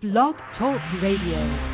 Blog Talk Radio.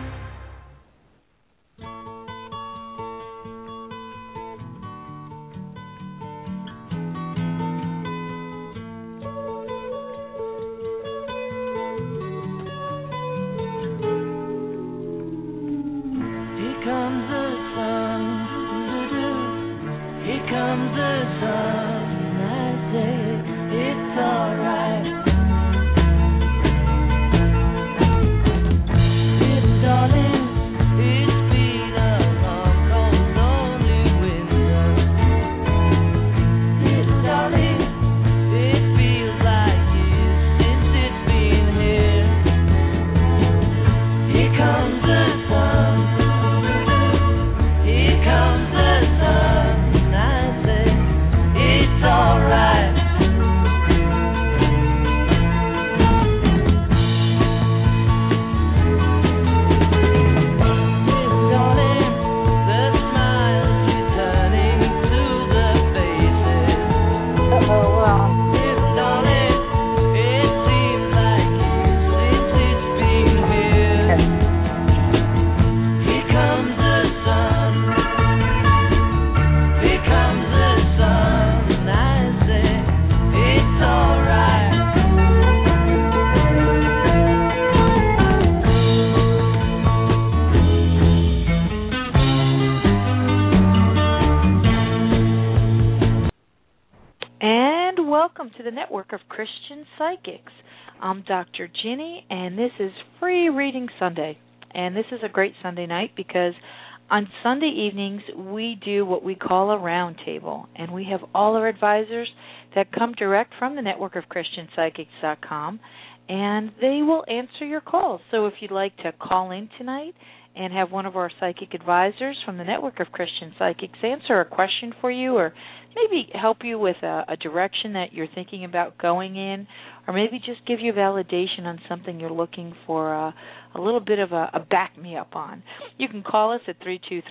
I'm Dr. Ginny, and this is Free Reading Sunday. And this is a great Sunday night because on Sunday evenings we do what we call a round table, and we have all our advisors that come direct from the network of ChristianPsychics.com, and they will answer your calls. So if you'd like to call in tonight and have one of our psychic advisors from the network of Christian Psychics answer a question for you, or maybe help you with a direction that you're thinking about going in, or maybe just give you validation on something you're looking for a little bit of a back-me-up on, you can call us at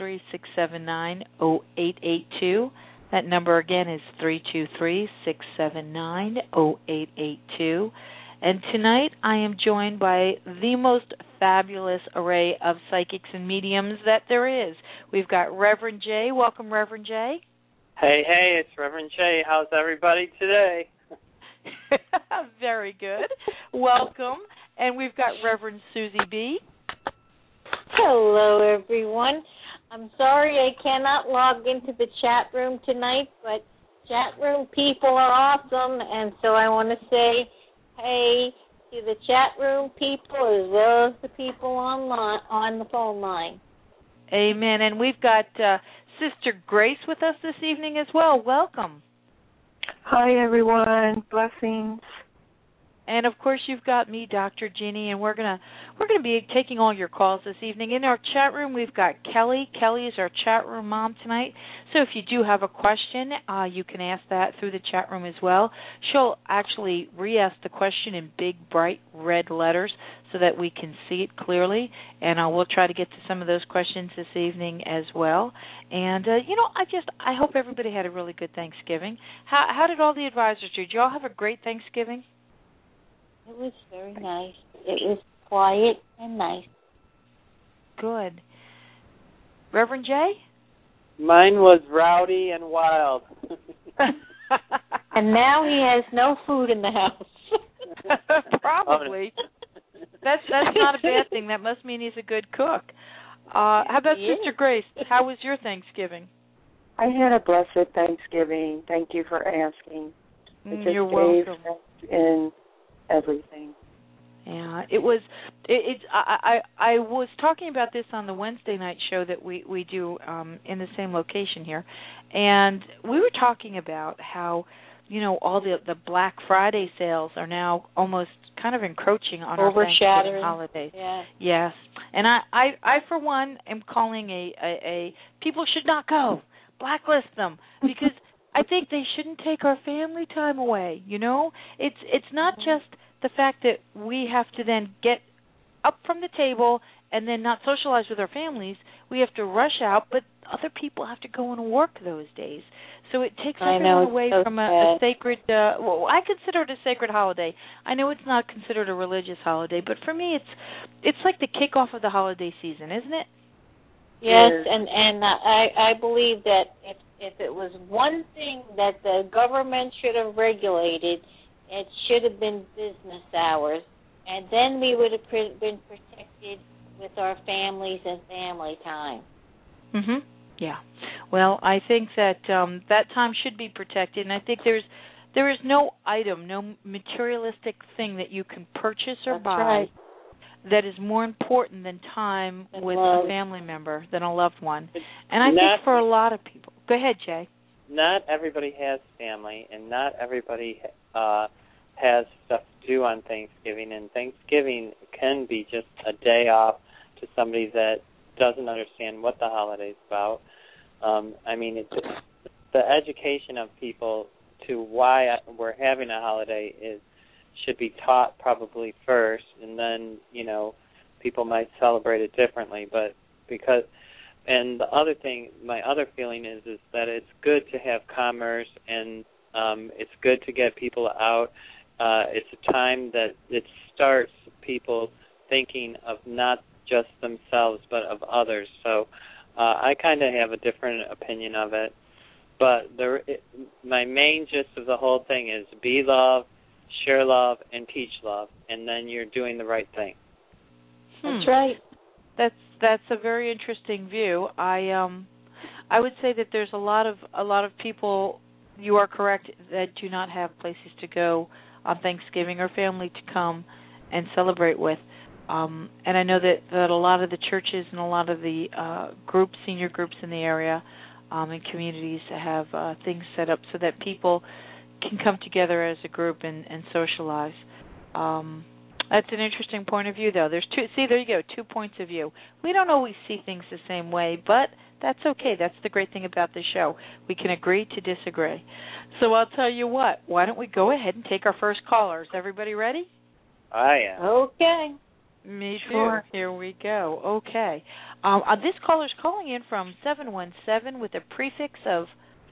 323-679-0882. That number again is 323-679-0882. And tonight I am joined by the most fabulous array of psychics and mediums that there is. We've got Reverend Jay. Welcome, Reverend Jay. Hey, it's Reverend Jay. How's everybody today? Very good. Welcome. And we've got Reverend Susie B. Hello, everyone. I'm sorry I cannot log into the chat room tonight, but chat room people are awesome, and so I want to say hey to the chat room people as well as the people on the phone line. Amen. And we've got Sister Grace with us this evening as well. Welcome. Hi, everyone. Blessings. And of course, you've got me, Dr. Ginny, and we're gonna be taking all your calls this evening. In our chat room, we've got Kelly. Kelly is our chat room mom tonight. So if you do have a question, you can ask that through the chat room as well. She'll actually re-ask the question in big, bright red letters so that we can see it clearly. And we'll try to get to some of those questions this evening as well. And I hope everybody had a really good Thanksgiving. How did all the advisors do? Did you all have a great Thanksgiving? It was very nice. It was quiet and nice. Good. Reverend Jay? Mine was rowdy and wild. And now he has no food in the house. Probably. That's not a bad thing. That must mean he's a good cook. How about Sister Grace? How was your Thanksgiving? I had a blessed Thanksgiving. Thank you for asking. You're welcome. In everything. Yeah, it was. I was talking about this on the Wednesday night show that we do in the same location here, and we were talking about how all the Black Friday sales are now almost kind of encroaching on our Thanksgiving holidays. Yeah. Yes, and I for one am calling a people should not go, blacklist them, because I think they shouldn't take our family time away. It's not just the fact that we have to then get up from the table and then not socialize with our families. We have to rush out, but other people have to go and work those days. So it takes everyone away from a sacred, well, I consider it a sacred holiday. I know it's not considered a religious holiday, but for me it's like the kickoff of the holiday season, isn't it? Yes, and I believe that if it was one thing that the government should have regulated, it should have been business hours, and then we would have been protected with our families and family time. Mhm. Yeah. Well, I think that that time should be protected, and I think there is no item, no materialistic thing that you can purchase or buy that is more important than time with a family member, than a loved one. And I think for a lot of people. Go ahead, Jay. Not everybody has family, and not everybody has stuff to do on Thanksgiving, and Thanksgiving can be just a day off to somebody that doesn't understand what the holiday's about. I mean, it's the education of people to why we're having a holiday should be taught probably first, and then, people might celebrate it differently. But and the other thing, my other feeling is that it's good to have commerce, and it's good to get people out. It's a time that it starts people thinking of not just themselves but of others. So I kind of have a different opinion of it. But my main gist of the whole thing is be love, share love, and teach love, and then you're doing the right thing. That's right. That's a very interesting view. I would say that there's a lot of people. You are correct, that do not have places to go on Thanksgiving or family to come and celebrate with. And I know that a lot of the churches and a lot of the senior groups in the area and communities have things set up so that people can come together as a group and socialize. That's an interesting point of view, though. There's two. See, there you go, 2 points of view. We don't always see things the same way, but that's okay. That's the great thing about this show. We can agree to disagree. So I'll tell you what. Why don't we go ahead and take our first caller? Is everybody ready? I am. Okay. Me too. Sure. Here we go. Okay. This caller's calling in from 717 with a prefix of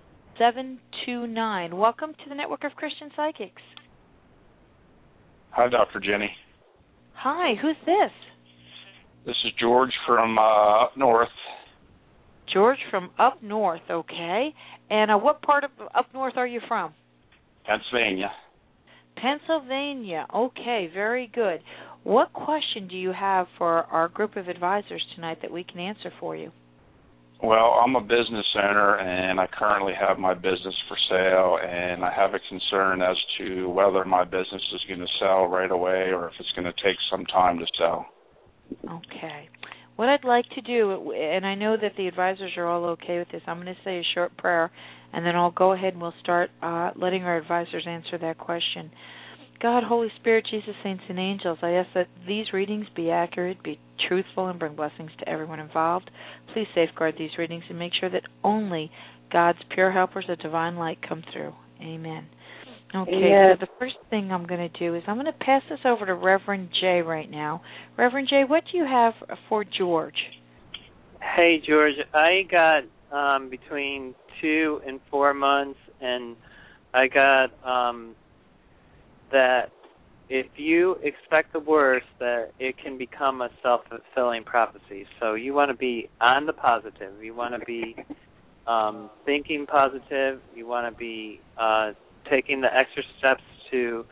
729. Welcome to the Network of Christian Psychics. Hi, Dr. Jenny. Hi, who's this? This is George from up north. George from up north, okay. And what part of up north are you from? Pennsylvania. Pennsylvania, okay, very good. What question do you have for our group of advisors tonight that we can answer for you? Well, I'm a business owner, and I currently have my business for sale, and I have a concern as to whether my business is going to sell right away or if it's going to take some time to sell. Okay. What I'd like to do, and I know that the advisors are all okay with this, I'm going to say a short prayer, and then I'll go ahead and we'll start letting our advisors answer that question. God, Holy Spirit, Jesus, saints, and angels, I ask that these readings be accurate, be truthful, and bring blessings to everyone involved. Please safeguard these readings and make sure that only God's pure helpers of divine light come through. Amen. Okay, Yes. So the first thing I'm going to do is I'm going to pass this over to Reverend Jay right now. Reverend Jay, what do you have for George? Hey, George, I got between 2 and 4 months, and I got that if you expect the worst, that it can become a self-fulfilling prophecy. So you want to be on the positive. You want to be thinking positive. You want to be taking the extra steps to,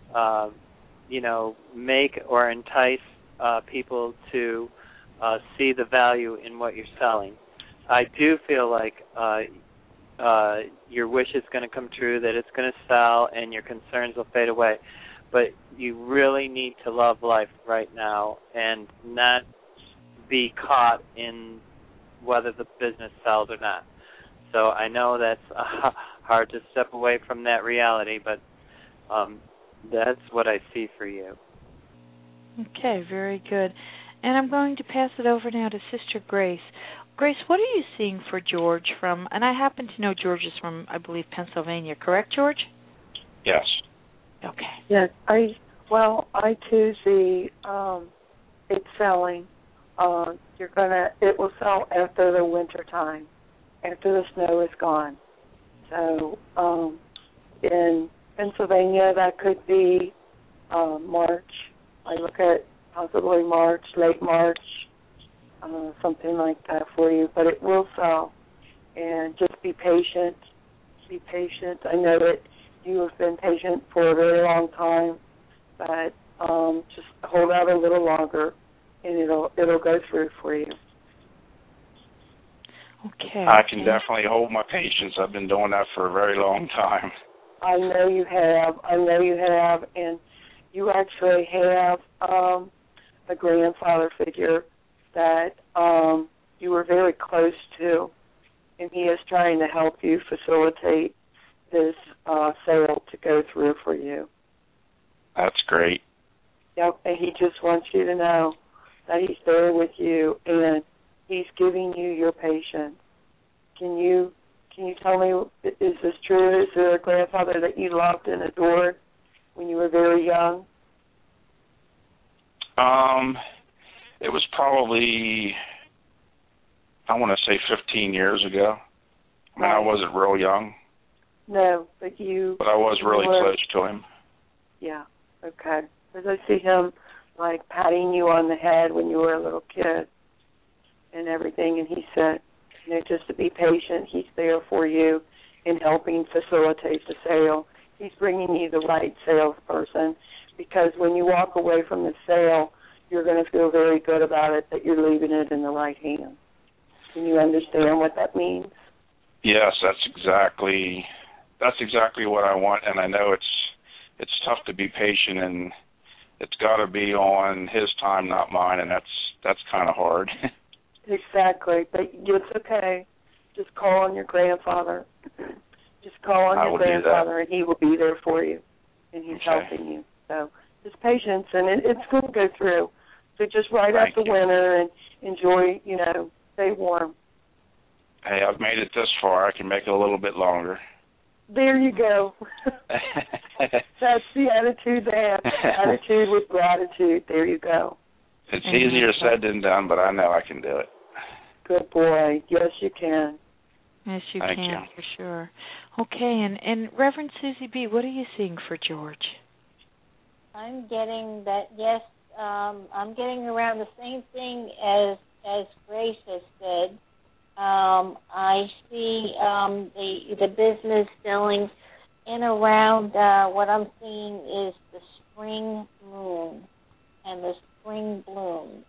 make or entice people to see the value in what you're selling. I do feel like your wish is going to come true, that it's going to sell, and your concerns will fade away. But you really need to love life right now and not be caught in whether the business sells or not. So I know that's hard to step away from that reality, but that's what I see for you. Okay, very good. And I'm going to pass it over now to Sister Grace. Grace, what are you seeing for George from, and I happen to know George is from, I believe, Pennsylvania, correct, George? Yes. Okay. Yes, I too see it selling. It will sell after the winter time, after the snow is gone. So in Pennsylvania, that could be March. I look at possibly March, late March, something like that for you. But it will sell. And just be patient. Be patient. I know that you have been patient for a very long time, but just hold out a little longer, and it'll go through for you. Okay. I can definitely hold my patience. I've been doing that for a very long time. I know you have. And you actually have a grandfather figure that you were very close to, and he is trying to help you facilitate this sale to go through for you. That's great. Yep, and he just wants you to know that he's there with you, and he's giving you your patience. Can you tell me, is this true? Is there a grandfather that you loved and adored when you were very young? It was probably, I want to say 15 years ago. I mean, I wasn't real young. No, but you... But I was really close to him. Yeah, okay. Because I see him, like, patting you on the head when you were a little kid and everything, and he said, you know, just to be patient, he's there for you in helping facilitate the sale. He's bringing you the right salesperson, because when you walk away from the sale, you're going to feel very good about it, that you're leaving it in the right hands. Can you understand what that means? Yes, that's exactly what I want, and I know it's tough to be patient, and it's got to be on his time, not mine, and that's kind of hard. Exactly, but it's okay. Just call on your grandfather. Just call on your grandfather, and he will be there for you, and he's helping you. So just patience, and it's going to go through. So just ride out the winter and enjoy, you know, stay warm. Hey, I've made it this far. I can make it a little bit longer. There you go. That's the attitude to have. Attitude with gratitude. There you go. It's easier said than done, but I know I can do it. Good boy. Yes, you can. Yes, you Thank can, you. for sure. Okay, and Reverend Susie B., what are you seeing for George? I'm getting that, yes, I'm getting around the same thing as Grace has said. I see the business selling in around what I'm seeing is the spring moon and the spring bloom.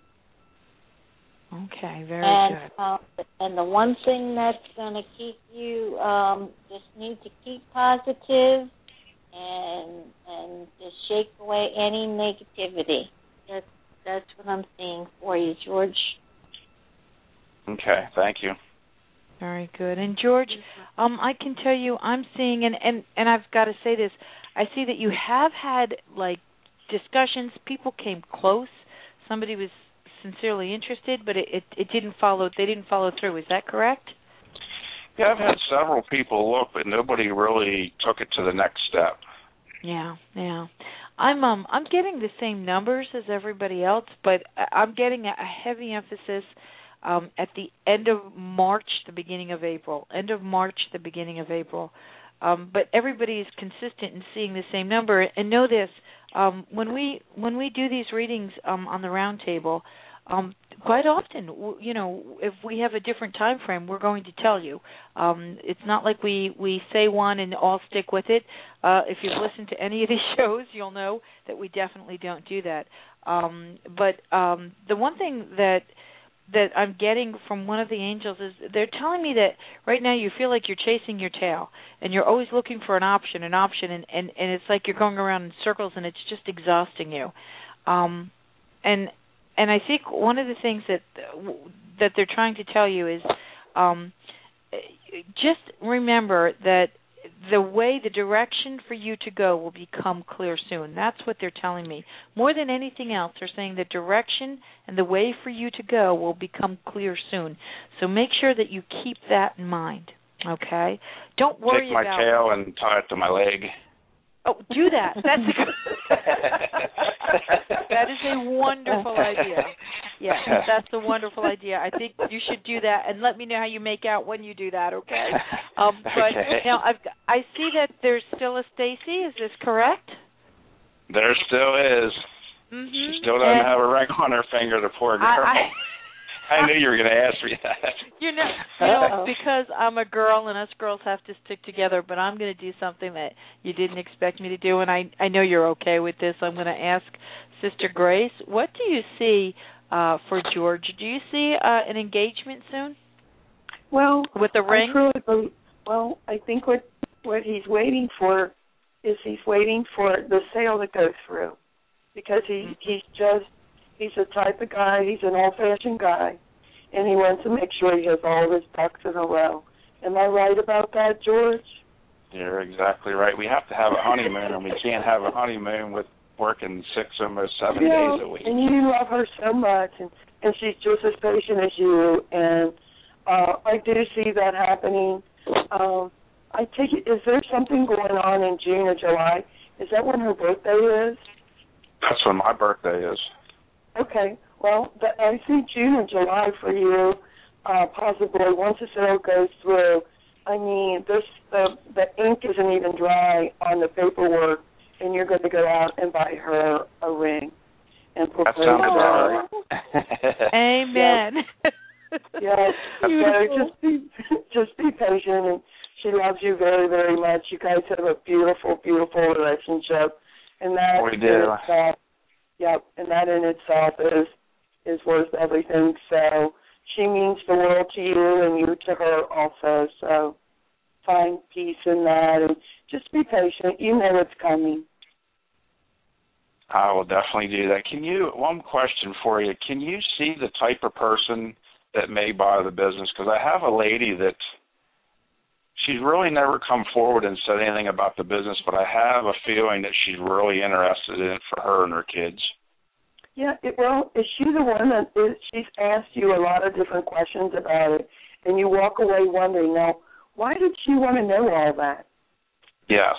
Okay, very good. And the one thing that's going to keep you, just need to keep positive and just shake away any negativity. That's what I'm seeing for you, George. Okay, thank you. Very good. And George, I can tell you I'm seeing, and I've got to say this, I see that you have had, like, discussions. People came close. Somebody was sincerely interested, but it didn't follow. They didn't follow through. Is that correct? Yeah, I've had several people look, but nobody really took it to the next step. Yeah. I'm getting the same numbers as everybody else, but I'm getting a heavy emphasis at the end of March, the beginning of April. End of March, the beginning of April. But everybody is consistent in seeing the same number. And know this: when we do these readings on the round table, quite often, you know, if we have a different time frame, we're going to tell you. It's not like we say one and all stick with it. If you've listened to any of these shows, you'll know that we definitely don't do that. But the one thing that I'm getting from one of the angels is they're telling me that right now you feel like you're chasing your tail and you're always looking for an option, and it's like you're going around in circles and it's just exhausting you. And I think one of the things that they're trying to tell you is just remember that the direction for you to go will become clear soon. That's what they're telling me. More than anything else, they're saying the direction and the way for you to go will become clear soon. So make sure that you keep that in mind, okay? Don't worry about... Take my tail and tie it to my leg. Oh, do that. That is a wonderful idea. Yeah, that's a wonderful idea. I think you should do that, and let me know how you make out when you do that, okay? But now I see that there's still a Stacy. Is this correct? There still is. Mm-hmm. She still doesn't have a ring on her finger, the poor girl. I knew you were going to ask me that. You know, because I'm a girl and us girls have to stick together, but I'm going to do something that you didn't expect me to do, and I know you're okay with this. I'm going to ask Sister Grace, what do you see for George? Do you see an engagement soon? Well, with the ring? I think what he's waiting for is he's waiting for the sale to go through, because he's the type of guy, he's an old-fashioned guy, and he wants to make sure he has all of his ducks in a row. Am I right about that, George? You're exactly right. We have to have a honeymoon, and we can't have a honeymoon with working 6, almost 7 days a week. And you love her so much, and she's just as patient as you, and I do see that happening. I take it, is there something going on in June or July? Is that when her birthday is? That's when my birthday is. Okay. Well, I see June or July for you, possibly, once the sale goes through. I mean, the ink isn't even dry on the paperwork, and you're going to go out and buy her a ring and propose to her. Amen. Yes. Just be patient, and she loves you very, very much. You guys have a beautiful, beautiful relationship, and that we do. And that in itself is worth everything. So she means the world to you, and you to her also. So find peace in that, and just be patient. You know it's coming. I will definitely do that. One question for you. Can you see the type of person that may buy the business? Because I have a lady that she's really never come forward and said anything about the business, but I have a feeling that she's really interested in it for her and her kids. Yeah, is she the one that she's asked you a lot of different questions about it, and you walk away wondering, now, why did she want to know all that? Yes.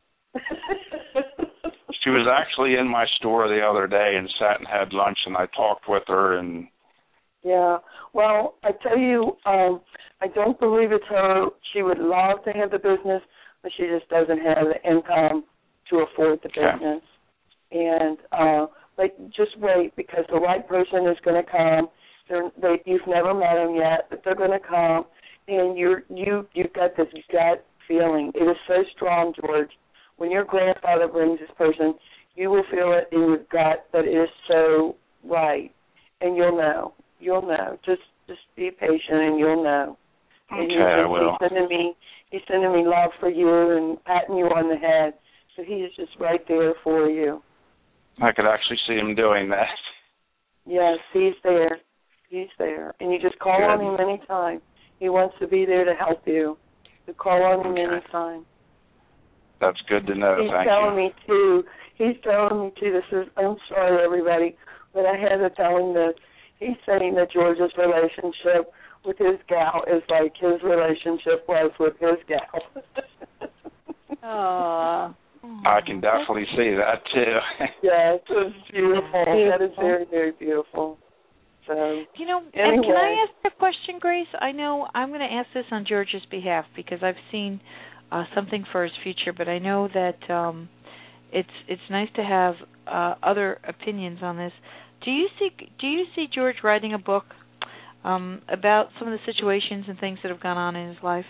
She was actually in my store the other day and sat and had lunch, and I talked with her. And yeah, well, I tell you, I don't believe it's her. She would love to have the business, but she just doesn't have the income to afford the business. And but just wait, because the right person is going to come. You've never met them yet, but they're going to come, and you've got this gut feeling. It is so strong, George. When your grandfather brings this person, you will feel it in your gut that it is so right, and you'll know. You'll know. Just be patient, and you'll know. Okay, I will. He's sending me love for you and patting you on the head, so he is just right there for you. I could actually see him doing that. Yes, he's there. He's there, and you just call on him anytime. He wants to be there to help you. You call on him anytime. That's good to know. He's telling me too. I'm sorry, everybody, but I had to tell him this. He's saying that George's relationship with his gal is like his relationship was with his gal. Aww. I can definitely see that too. Yes, it's beautiful. That is very, very beautiful. So, anyway. And can I ask a question, Grace? I know I'm going to ask this on George's behalf because I've seen something for his future, but I know that it's nice to have other opinions on this. Do you see George writing a book about some of the situations and things that have gone on in his life?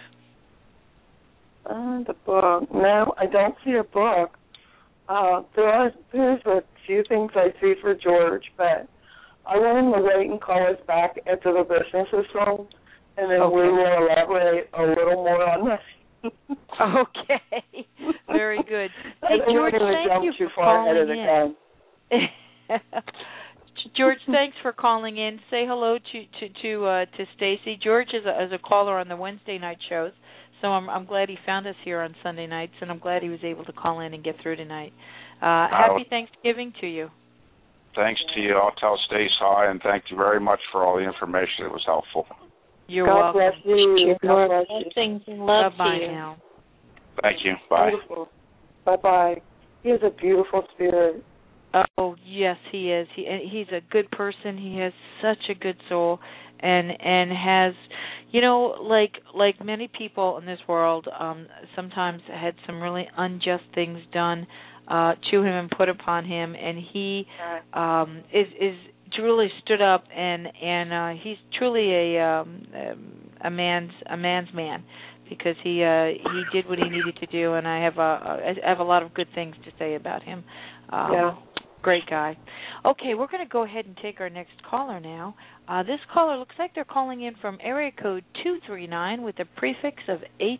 The book? No, I don't see a book. There's a few things I see for George, but I want him to wait and call us back after the business is sold, and then we will elaborate a little more on that. Okay. Very good. Hey, George, thank you for calling in. George, thanks for calling in. Say hello to Stacy. George is a caller on the Wednesday night shows, so I'm glad he found us here on Sunday nights, and I'm glad he was able to call in and get through tonight. Happy Thanksgiving to you. Thanks to you. I'll tell Stace hi, and thank you very much for all the information. It was helpful. You're welcome. God bless you. God bless you. Blessings and love Bye-bye to you. now. Thank you. Bye. Beautiful. Bye-bye. He has a beautiful spirit. Oh, yes, he is. He's a good person. He has such a good soul, and has, like many people in this world, sometimes had some really unjust things done to him and put upon him, and he is truly stood up, and he's truly a man's man, because he did what he needed to do, and I have a lot of good things to say about him. Great guy. Okay, we're going to go ahead and take our next caller now. This caller looks like they're calling in from area code 239 with a prefix of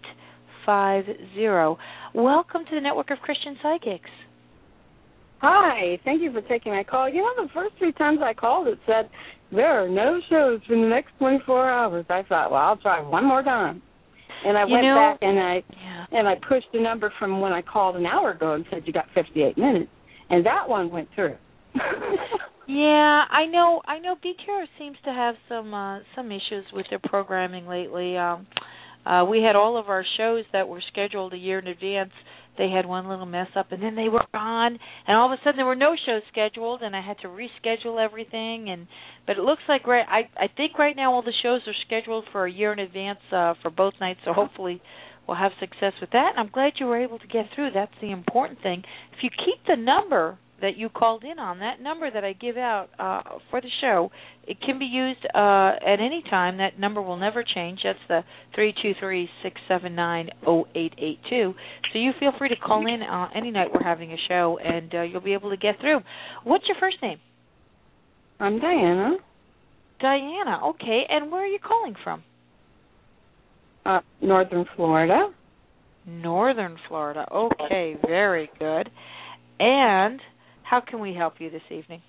850. Welcome to the Network of Christian Psychics. Hi, thank you for taking my call. The first 3 times I called, it said there are no shows for the next 24 hours. I thought, well, I'll try one more time. And I went back and I pushed the number from when I called an hour ago and said you got 58 minutes. And that one went through. Yeah, I know. BTR seems to have some issues with their programming lately. We had all of our shows that were scheduled a year in advance. They had one little mess up, and then they were gone. And all of a sudden, there were no shows scheduled, and I had to reschedule everything. But it looks like I think right now all the shows are scheduled for a year in advance for both nights. So hopefully we'll have success with that. And I'm glad you were able to get through. That's the important thing. If you keep the number that you called in on, that number that I give out for the show, it can be used at any time. That number will never change. That's the 323-679-0882. So you feel free to call in any night we're having a show, and you'll be able to get through. What's your first name? I'm Diana. Diana, okay. And where are you calling from? Northern Florida. Northern Florida. Okay, very good. And how can we help you this evening?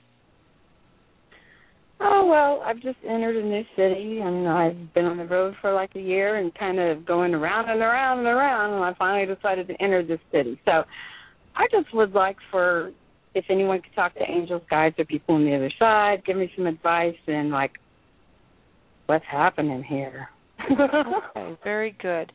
Oh, well, I've just entered a new city, and I've been on the road for like a year and kind of going around and around and around, and I finally decided to enter this city. So I just would like if anyone could talk to angels, guides, or people on the other side, give me some advice and, what's happening here. Okay, very good.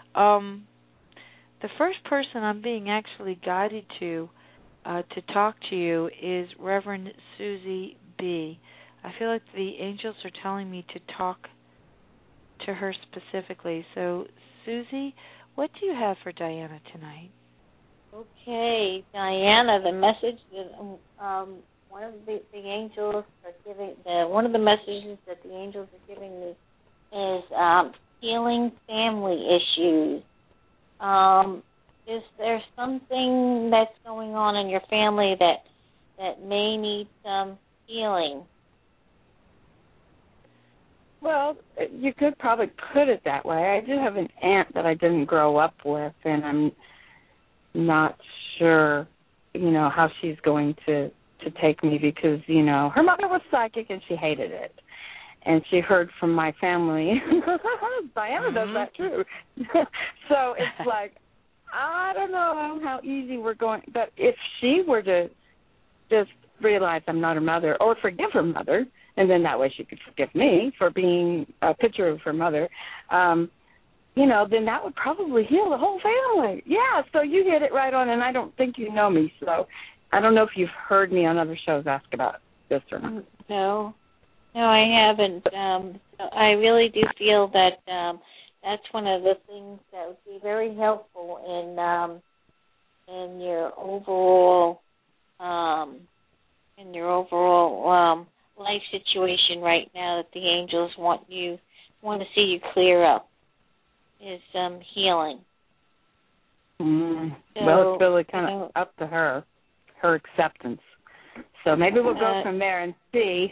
The first person I'm being actually guided to talk to you is Reverend Susie B. I feel like the angels are telling me to talk to her specifically. So, Susie, what do you have for Diana tonight? Okay, Diana, the message that one of the angels are giving, one of the messages that the angels are giving me is healing family issues. Is there something that's going on in your family that may need some healing? Well, you could probably put it that way. I do have an aunt that I didn't grow up with, and I'm not sure, how she's going to take me because, her mother was psychic and she hated it. And she heard from my family, Diana does that too. So it's like, I don't know how easy we're going. But if she were to just realize I'm not her mother or forgive her mother, and then that way she could forgive me for being a picture of her mother, then that would probably heal the whole family. Yeah, so you hit it right on, and I don't think you know me. So I don't know if you've heard me on other shows ask about this or not. No, I haven't. So I really do feel that that's one of the things that would be very helpful in your overall life situation right now that the angels want to see you clear up is healing. Well, it's really kind of up to her acceptance. So maybe we'll go from there and see.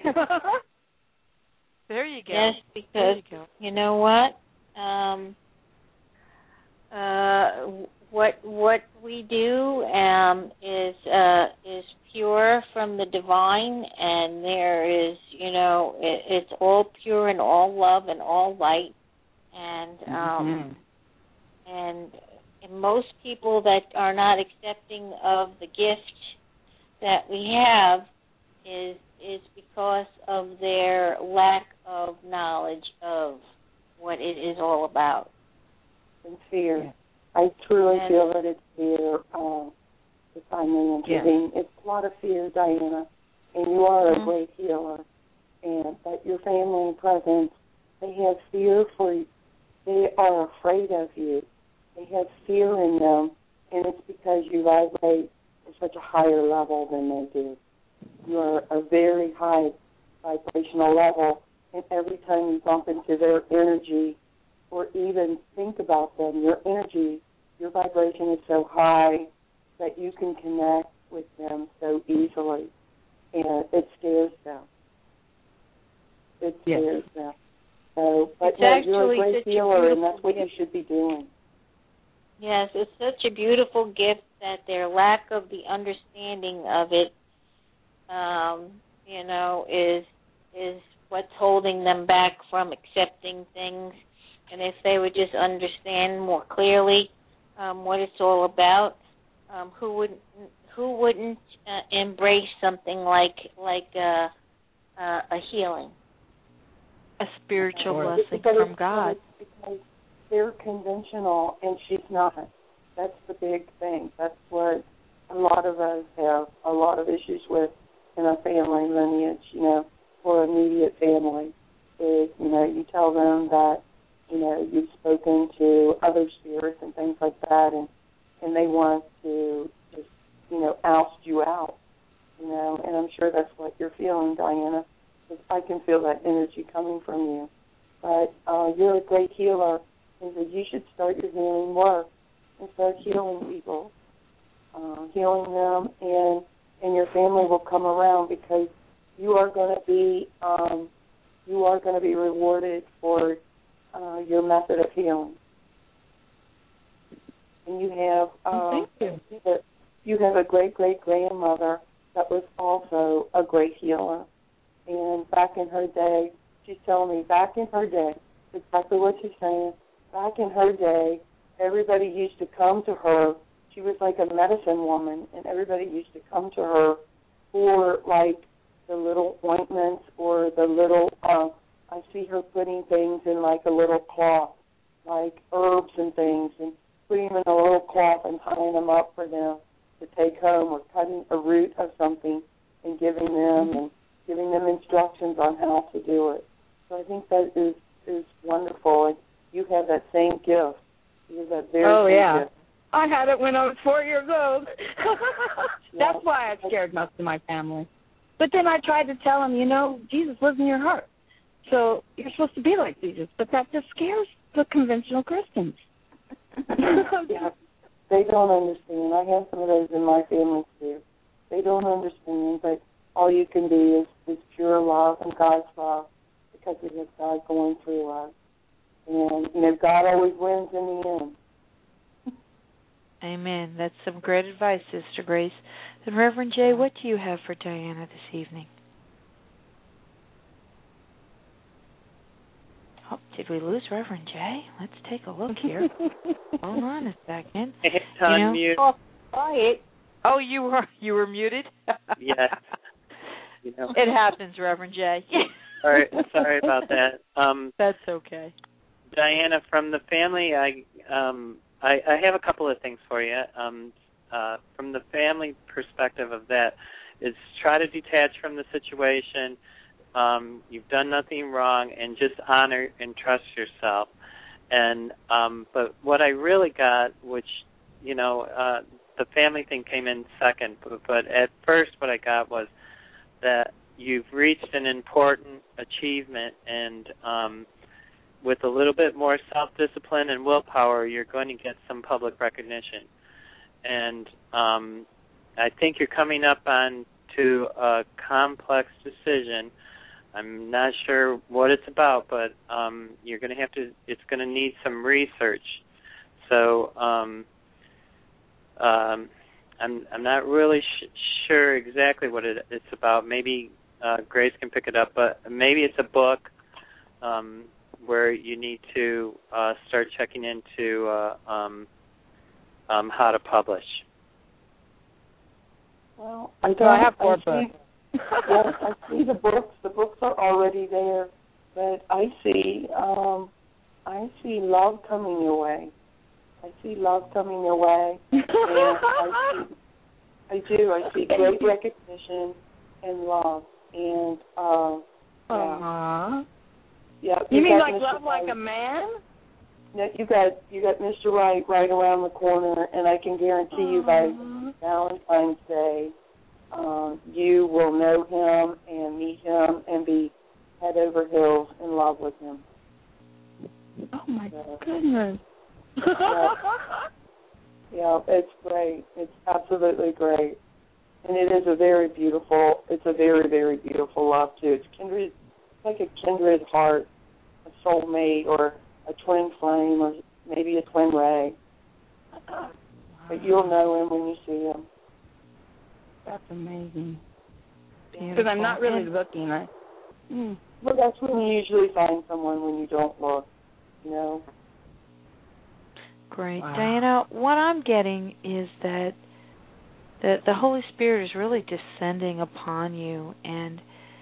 There you go. Yes, because you know what? What we do is pure from the divine, and there is, it's all pure and all love and all light, and and most people that are not accepting of the gift that we have is because of their lack of knowledge of what it is all about. And fear. Yeah. I truly feel that it's fear. If I may intervene, it's a lot lot of fear, Diana, and you are a great healer. But your family and presence, they have fear for you. They are afraid of you. They have fear in them, and it's because you vibrate at such a higher level than they do. You are a very high vibrational level, and every time you bump into their energy or even think about them, your energy, your vibration is so high that you can connect with them so easily, and it scares them. It scares them. So, but you're a great healer, and that's what you should be doing. Yes, it's such a beautiful gift that their lack of the understanding of it, is what's holding them back from accepting things. And if they would just understand more clearly what it's all about, who wouldn't embrace something like a healing, a spiritual blessing from God? Because they're conventional and she's not. That's the big thing. That's what a lot of us have a lot of issues with in our family lineage, or immediate family. Is, you tell them that, you've spoken to other spirits and things like that, and they want to just, oust you out, and I'm sure that's what you're feeling, Diana, because I can feel that energy coming from you. But you're a great healer, and that you should start your healing work and start healing people, healing them, and your family will come around because you are going to be rewarded for your method of healing. And you have a great grandmother that was also a great healer. And back in her day, she's telling me, back in her day, exactly what she's saying. Back in her day, everybody used to come to her. She was like a medicine woman, and everybody used to come to her for like the little ointments or the little. I see her putting things in like a little cloth, like herbs and things, and putting them in a little cloth and tying them up for them to take home, or cutting a root of something and giving them instructions on how to do it. So I think that is wonderful. And you have that same gift. You have that very same gift. I had it when I was 4 years old. That's why I scared most of my family. But then I tried to tell them, Jesus lives in your heart. So you're supposed to be like Jesus. But that just scares the conventional Christians. Yeah, they don't understand. I have some of those in my family, too. They don't understand, but all you can be is pure love and God's love because we have God going through us. And, God always wins in the end. Amen. That's some great advice, Sister Grace. And Reverend Jay, what do you have for Diana this evening? Oh, did we lose Reverend Jay? Let's take a look here. Hold on a second. It's on mute. Quiet. Oh, you were muted? Yes. It happens, Reverend Jay. Sorry about that. That's okay. Diana, from the family, I have a couple of things for you. From the family perspective of that, is try to detach from the situation. You've done nothing wrong, and just honor and trust yourself. And but what I really got, which the family thing came in second, but at first what I got was that you've reached an important achievement, and with a little bit more self-discipline and willpower, you're going to get some public recognition. And I think you're coming up on to a complex decision. I'm not sure what it's about, but you're going to have to. It's going to need some research. So I'm not really sure exactly what it's about. Maybe Grace can pick it up, but maybe it's a book where you need to start checking into how to publish. Well, I have 4 books. Yes, I see the books. The books are already there, but I see love coming your way. I see love coming your way, and I do. I see great recognition and love, and yeah. You mean like love like a man? No, you got Mr. right around the corner, and I can guarantee you by Valentine's Day, you will know him and meet him and be head over heels in love with him. Oh my goodness! Yeah, it's great. It's absolutely great, and it is a very beautiful. It's a very, very beautiful love too. It's kindred, like a kindred heart, a soulmate, or a twin flame, or maybe a twin ray. But you'll know him when you see him. That's amazing. Because I'm not really looking. Well, that's when you usually find someone when you don't look, you know. Great. Wow. Diana, what I'm getting is that the Holy Spirit is really descending upon you, and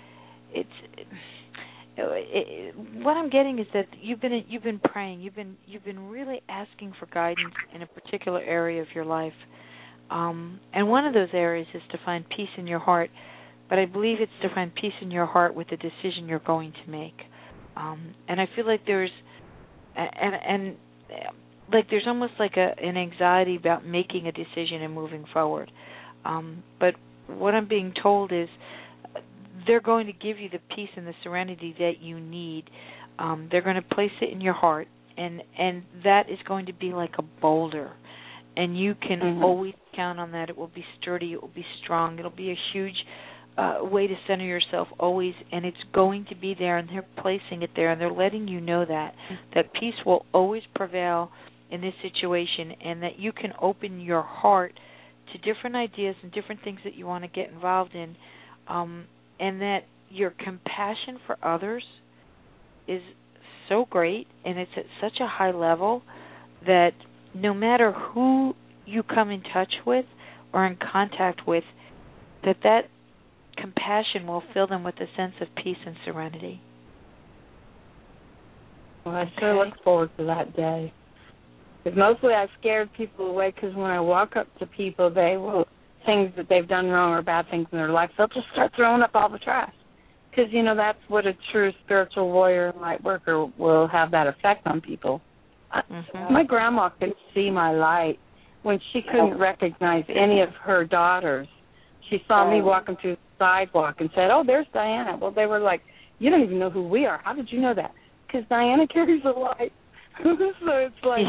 what I'm getting is that you've been praying, you've been really asking for guidance in a particular area of your life, and one of those areas is to find peace in your heart. But I believe it's to find peace in your heart with the decision you're going to make, and I feel like there's there's almost like an anxiety about making a decision and moving forward. But what I'm being told is they're going to give you the peace and the serenity that you need. They're going to place it in your heart, and that is going to be like a boulder. And you can always count on that. It will be sturdy. It will be strong. It'll be a huge way to center yourself always, and it's going to be there, and they're placing it there, and they're letting you know that peace will always prevail in this situation, and that you can open your heart to different ideas and different things that you want to get involved in, and that your compassion for others is so great, and it's at such a high level that no matter who you come in touch with or in contact with, that compassion will fill them with a sense of peace and serenity. Well, I sure look forward to that day. Because mostly I've scared people away, because when I walk up to people, they will, things that they've done wrong or bad things in their life, they'll just start throwing up all the trash. Because, you know, that's what a true spiritual warrior, light worker, will have that effect on people. My grandma could see my light when she couldn't recognize any of her daughters. She saw me walking through the sidewalk and said, "Oh, there's Diana." Well, they were like, "You don't even know who we are. How did you know that?" Because Diana carries a light. So it's like...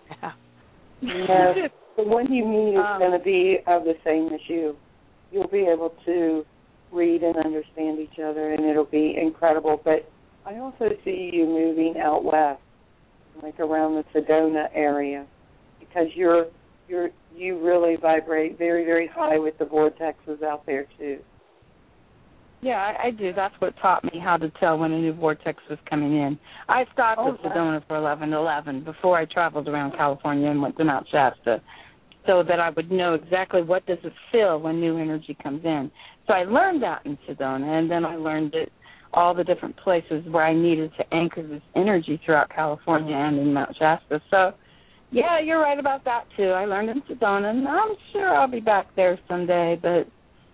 Yeah. The one you meet is going to be of the same as you. You'll be able to read and understand each other, and it'll be incredible. But I also see you moving out west, like around the Sedona area, because you really vibrate very, very high with the vortexes out there too. Yeah, I do. That's what taught me how to tell when a new vortex was coming in. I stopped at Sedona for 11/11 before I traveled around California and went to Mount Shasta, so that I would know exactly what does it feel when new energy comes in. So I learned that in Sedona, and then I learned it all the different places where I needed to anchor this energy throughout California and in Mount Shasta. So, yeah, you're right about that, too. I learned in Sedona, and I'm sure I'll be back there someday, but...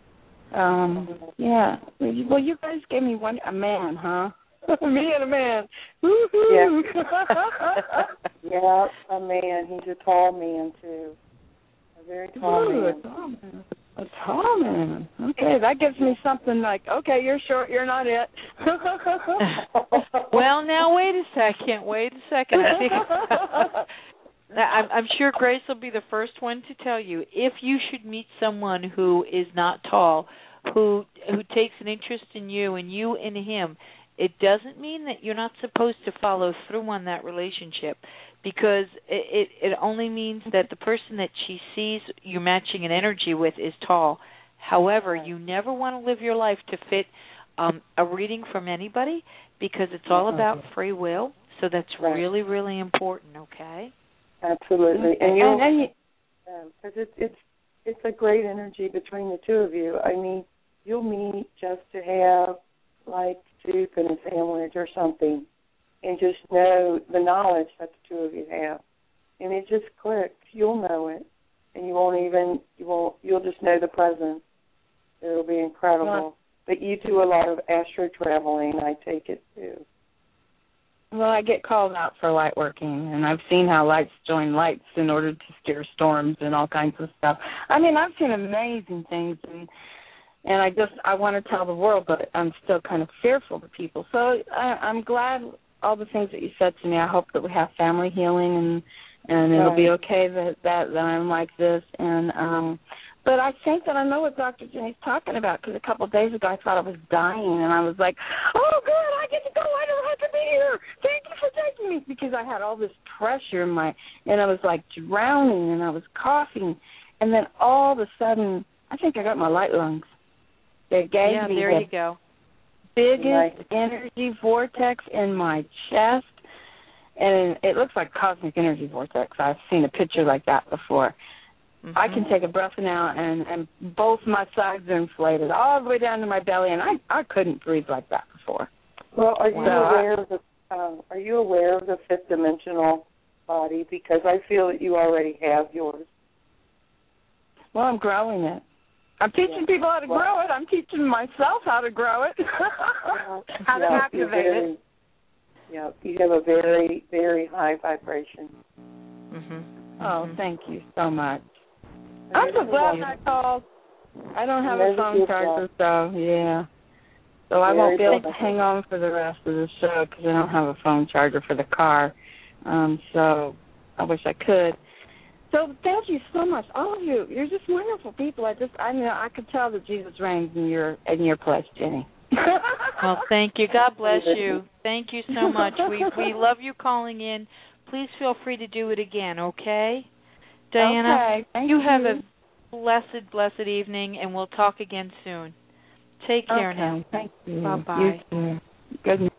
yeah. Well, you guys gave me a man, huh? Me and a man. Woo-hoo. Yeah, a man. He's a tall man, too. A very tall man. A tall man. Okay, that gives me something like, okay, you're short, you're not it. Well, now, wait a second. I'm sure Grace will be the first one to tell you, if you should meet someone who is not tall, who takes an interest in you and you in him, it doesn't mean that you're not supposed to follow through on that relationship, because it only means that the person that she sees you're matching an energy with is tall. However, you never want to live your life to fit a reading from anybody, because it's all about free will. So that's really, really important, okay? Absolutely. Because it's a great energy between the two of you. I mean, you'll meet just to have, like, soup and a sandwich or something, and just know the knowledge that the two of you have. And it just clicks. You'll know it. and you'll just know the presence. It'll be incredible. But you do a lot of astro traveling, I take it too. Well, I get called out for light working, and I've seen how lights join lights in order to steer storms and all kinds of stuff. I mean, I've seen amazing things, and I want to tell the world, but I'm still kind of fearful to people. So I'm glad all the things that you said to me. I hope that we have family healing, and it'll be okay that I'm like this. And but I think that I know what Dr. Jenny's talking about, because a couple of days ago I thought I was dying, and I was like, oh, good, I get to go. I don't have to be here. Thank you for taking me, because I had all this pressure and I was like drowning, and I was coughing. And then all of a sudden, I think I got my light lungs. They gave me there you go. Biggest energy vortex in my chest, and it looks like cosmic energy vortex. I've seen a picture like that before. Mm-hmm. I can take a breath now, and both my sides are inflated all the way down to my belly, and I couldn't breathe like that before. Well, are you aware of the fifth dimensional body? Because I feel that you already have yours. Well, I'm growing it. I'm teaching people how to grow it. I'm teaching myself how to grow it, how to activate it. Yeah, you have a very, very high vibration. Mm-hmm. Oh, thank you so much. I'm so glad I called. I don't have a phone charger, so yeah. So I won't be able to hang on for the rest of the show because I don't have a phone charger for the car. So I wish I could. So thank you so much, all of you. You're just wonderful people. I could tell that Jesus reigns in your place, Jenny. Well, thank you. God bless you. Thank you so much. We love you calling in. Please feel free to do it again, okay? Diana, okay, thank you have a blessed evening, and we'll talk again soon. Take care now. Thank you. Bye-bye. Good night.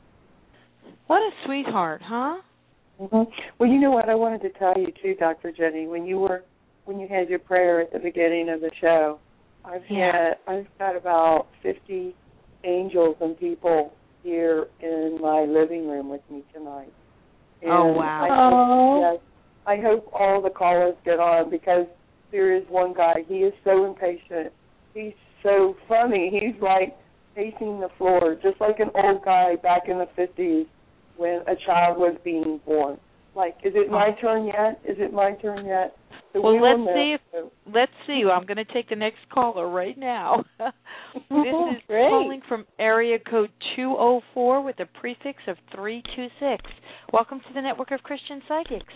What a sweetheart, huh? Mm-hmm. Well, you know what I wanted to tell you too, Dr. Jenny. When you had your prayer at the beginning of the show, I've got about 50 angels and people here in my living room with me tonight. And oh wow! I hope all the callers get on, because there is one guy. He is so impatient. He's so funny. He's like pacing the floor, just like an old guy back in the 50s when a child was being born. Like, is it my turn yet? Is it my turn yet? So well, let's see. I'm going to take the next caller right now. This is calling from area code 204 with a prefix of 326. Welcome to the Network of Christian Psychics.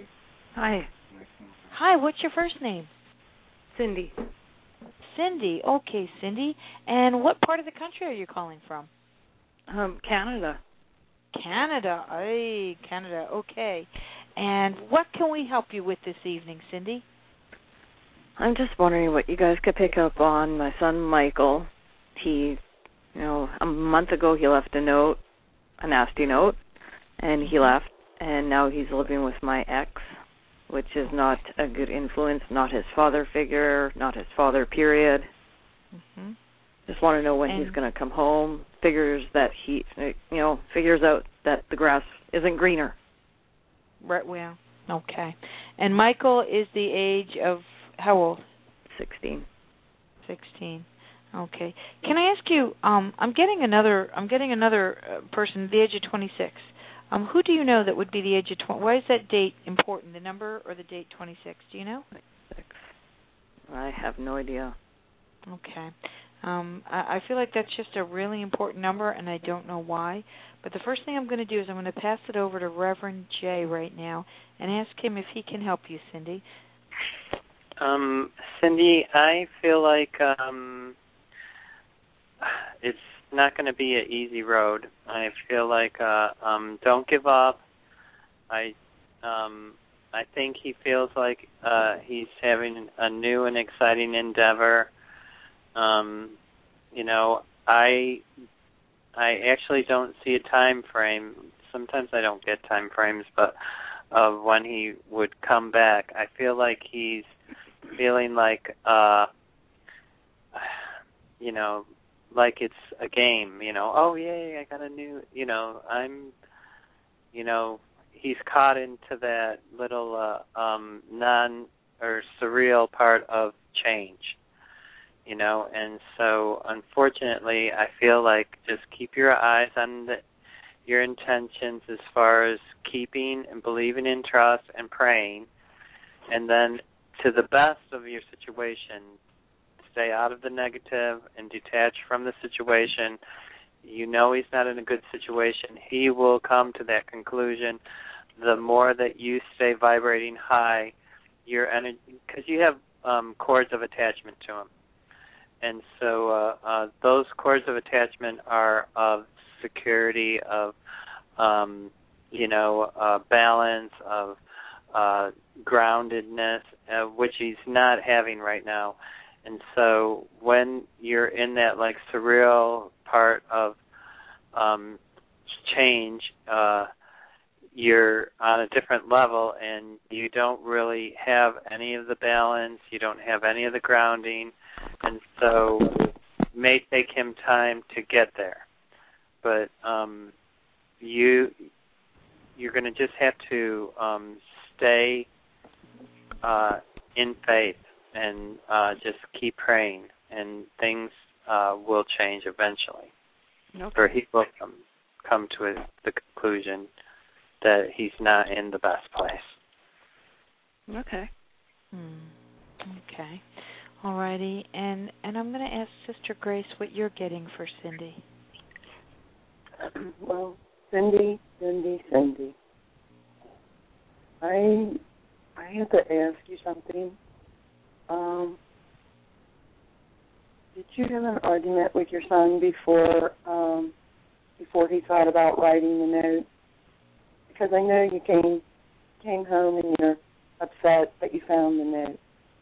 Hi. Hi, what's your first name? Cindy. Cindy. Okay, Cindy. And what part of the country are you calling from? Canada. Canada. Hey, Canada. Okay. And what can we help you with this evening, Cindy? I'm just wondering what you guys could pick up on my son Michael. He, a month ago he left a nasty note, and he left, and now he's living with my ex, which is not a good influence, not his father figure, not his father, period. Mm-hmm. Just want to know when he's going to come home. Figures out that the grass isn't greener. Right, well, okay. And Michael is the age of how old? 16. 16. Okay. Can I ask you? I'm getting another person, the age of 26. Who do you know that would be the age of 20? Why is that date important? The number or the date 26? Do you know? 26. I have no idea. Okay. I feel like that's just a really important number, and I don't know why. But the first thing I'm going to do is I'm going to pass it over to Reverend Jay right now and ask him if he can help you, Cindy. Cindy, I feel like it's not going to be an easy road. I feel like don't give up. I think he feels like he's having a new and exciting endeavor. I actually don't see a time frame. Sometimes I don't get time frames, but of when he would come back. I feel like he's feeling like, like it's a game. Oh yay, I got a new. He's caught into that little or surreal part of change, and so unfortunately I feel like just keep your eyes on your intentions as far as keeping and believing in trust and praying, and then to the best of your situation, stay out of the negative and detach from the situation. He's not in a good situation. He will come to that conclusion. The more that you stay vibrating high, your energy, because you have cords of attachment to him. And so those cords of attachment are of security, of, balance, of groundedness, which he's not having right now. And so when you're in that surreal part of change, you're on a different level and you don't really have any of the balance, you don't have any of the grounding, and so it may take him time to get there. But you're going to just have to stay in faith and just keep praying, and things will change eventually. Okay. Or he will come to the conclusion that he's not in the best place. Okay. Okay. All righty. And I'm going to ask Sister Grace what you're getting for Cindy. Well, Cindy. I have to ask you something. Did you have an argument with your son before he thought about writing the note? Because I know you came home and you're upset that you found the note.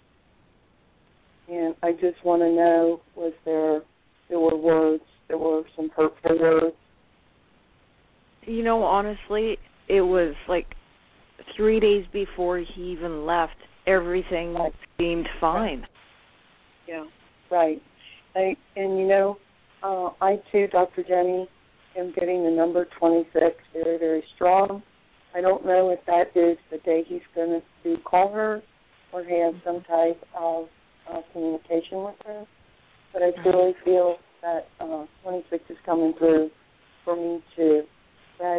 And I just want to know, there were some hurtful words? Honestly, it was 3 days before he even left, everything seemed fine. Yeah, right. I too, Dr. Jenny, am getting the number 26 very, very strong. I don't know if that is the day he's going to call her or have some type of communication with her, but I really feel that 26 is coming through for me too. That,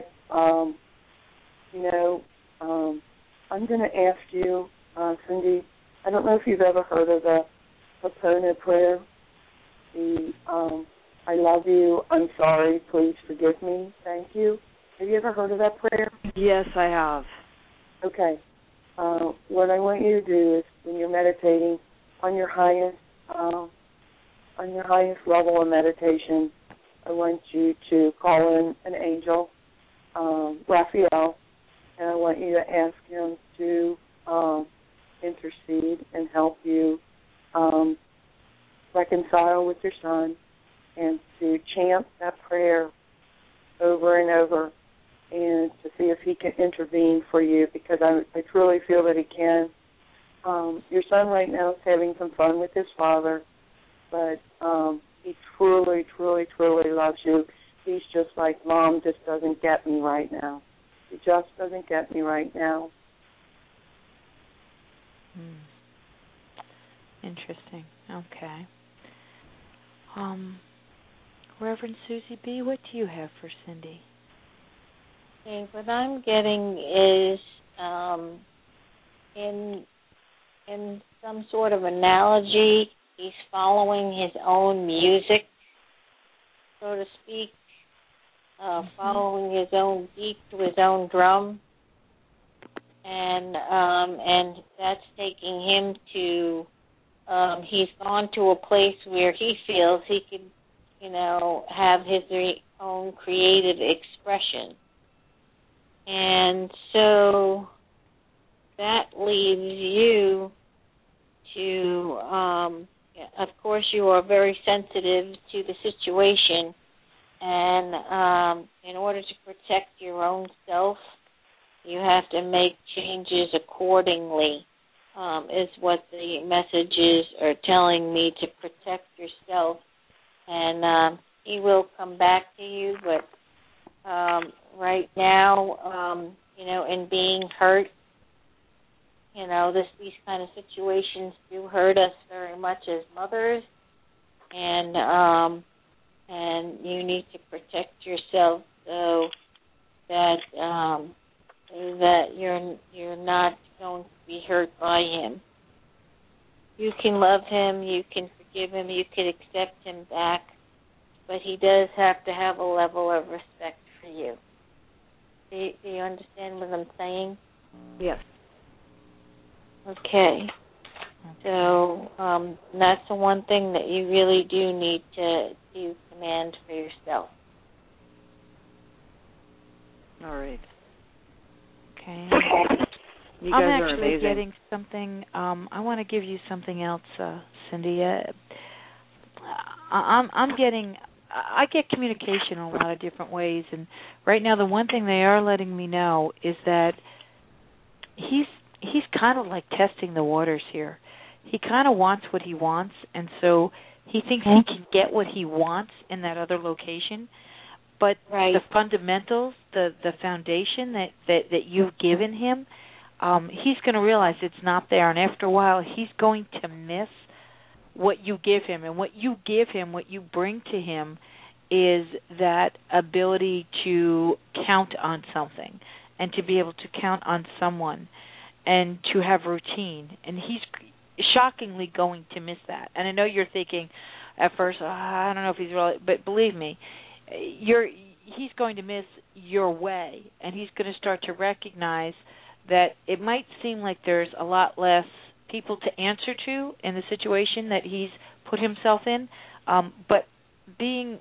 I'm going to ask you, Cindy, I don't know if you've ever heard of the Hapona prayer, the I love you, I'm sorry, please forgive me, thank you. Have you ever heard of that prayer? Yes, I have. Okay. What I want you to do is, when you're meditating, on your highest level of meditation, I want you to call in an angel, Raphael, and I want you to ask him to intercede and help you reconcile with your son, and to chant that prayer over and over, and to see if he can intervene for you, because I truly feel that he can. Your son right now is having some fun with his father, but he truly, truly, truly loves you. He's just like, Mom just doesn't get me right now. He just doesn't get me right now. Interesting. Okay. Reverend Susie B., what do you have for Cindy? Okay, what I'm getting is in some sort of analogy, he's following his own music, so to speak, following his own beat to his own drum, and that's taking him to. He's gone to a place where he feels he could, have his own creative expression. And so that leaves you to, of course, you are very sensitive to the situation, and in order to protect your own self, you have to make changes accordingly, is what the messages are telling me, to protect yourself. And he will come back to you, but right now, in being hurt, these kind of situations do hurt us very much as mothers, and you need to protect yourself so that you're not going to be hurt by him. You can love him, you can forgive him, you can accept him back, but he does have to have a level of respect for you. Do you understand what I'm saying? Yes. Okay. So that's the one thing that you really do need to command for yourself. All right. Okay. You guys I'm are actually amazing. getting something. I want to give you something else, Cindy. I'm getting. I get communication in a lot of different ways, and right now the one thing they are letting me know is that he's kind of like testing the waters here. He kind of wants what he wants, and so he thinks he can get what he wants in that other location. But the fundamentals, the foundation that you've given him, he's going to realize it's not there, and after a while he's going to miss what you give him. And what you give him, what you bring to him, is that ability to count on something and to be able to count on someone and to have routine. And he's shockingly going to miss that. And I know you're thinking at first, I don't know if he's really, but believe me, he's going to miss your way, and he's going to start to recognize that it might seem like there's a lot less people to answer to in the situation that he's put himself in, but being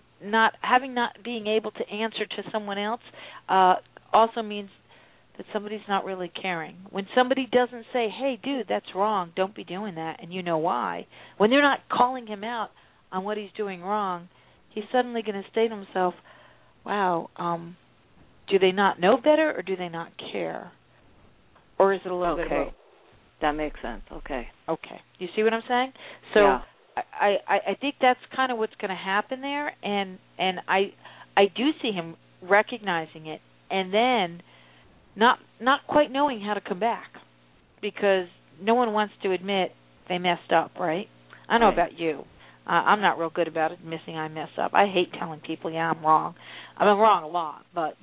able to answer to someone else also means that somebody's not really caring. When somebody doesn't say, hey, dude, that's wrong, don't be doing that, and you know why, when they're not calling him out on what he's doing wrong, he's suddenly going to say to himself, wow, do they not know better or do they not care? Or is it a little bit of both? That makes sense. Okay. You see what I'm saying? So yeah. I think that's kind of what's going to happen there, and I do see him recognizing it, and then not quite knowing how to come back, because no one wants to admit they messed up, right? I know about you. I'm not real good about admitting I messed up. I hate telling people, yeah, I'm wrong. I'm wrong a lot, but,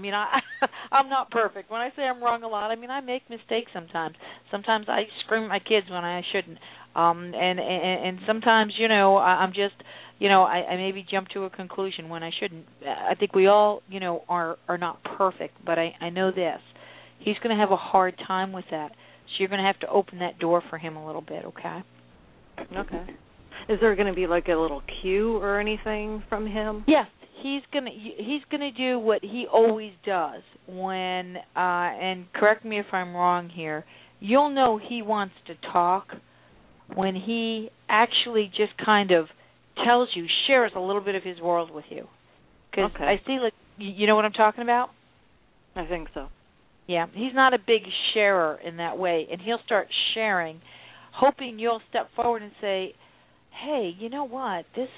I'm not perfect. When I say I'm wrong a lot, I make mistakes sometimes. Sometimes I scream at my kids when I shouldn't. And sometimes, I'm just, I maybe jump to a conclusion when I shouldn't. I think we all, are not perfect, but I know this. He's going to have a hard time with that. So you're going to have to open that door for him a little bit, okay? Okay. Is there going to be like a little cue or anything from him? Yes, he's gonna do what he always does when. And correct me if I'm wrong here. You'll know he wants to talk when he actually just kind of tells you, shares a little bit of his world with you. Because I see, like, you know what I'm talking about? I think so. Yeah, he's not a big sharer in that way, and he'll start sharing, hoping you'll step forward and say, hey, you know what, this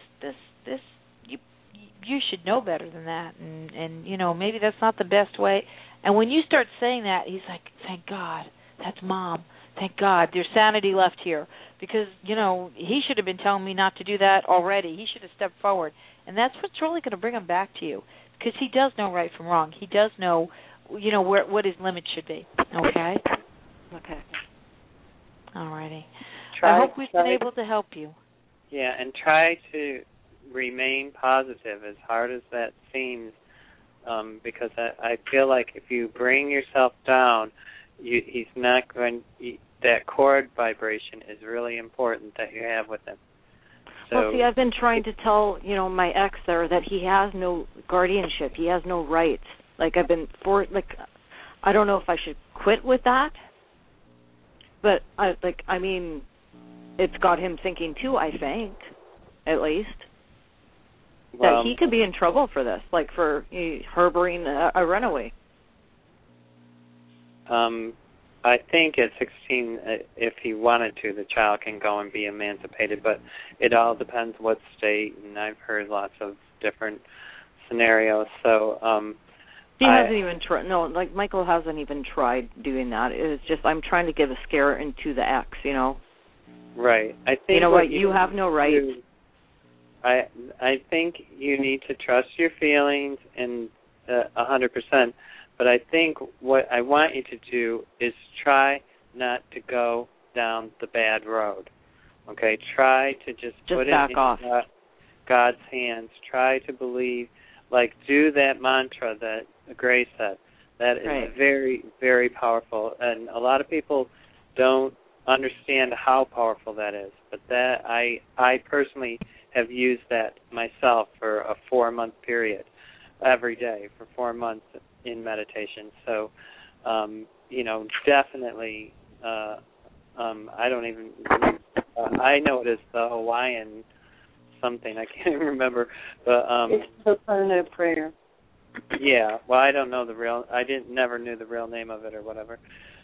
you should know better than that, and maybe that's not the best way. And when you start saying that, he's like, thank God, that's Mom. Thank God, there's sanity left here, because he should have been telling me not to do that already. He should have stepped forward, and that's what's really going to bring him back to you, because he does know right from wrong. He does know, what his limits should be. Okay. Okay. All righty. I hope we've been able to help you. Yeah, and try to remain positive, as hard as that seems, because I feel like if you bring yourself down, he's not going. That chord vibration is really important that you have with him. So, well, see, I've been trying to tell my ex there that he has no guardianship. He has no rights. Like I don't know if I should quit with that, but it's got him thinking too, I think, at least, that he could be in trouble for this, like for harboring a runaway. I think at 16, if he wanted to, the child can go and be emancipated, but it all depends what state, and I've heard lots of different scenarios. So He hasn't even tried. No, like Michael hasn't even tried doing that. It's just I'm trying to give a scare into the ex, you know. Right. I think you know what? You have no right. I think you need to trust your feelings and 100%. But I think what I want you to do is try not to go down the bad road. Okay? Try to just put back it in off. God's hands. Try to believe, like do that mantra that Grace said. That is very, very powerful. And a lot of people don't understand how powerful that is. But that I personally have used that myself for a 4-month period every day for 4 months in meditation. So, definitely, I don't even, I know it is the Hawaiian something, I can't even remember, but it's the permanent prayer. Yeah, well, I don't know never knew the real name of it or whatever.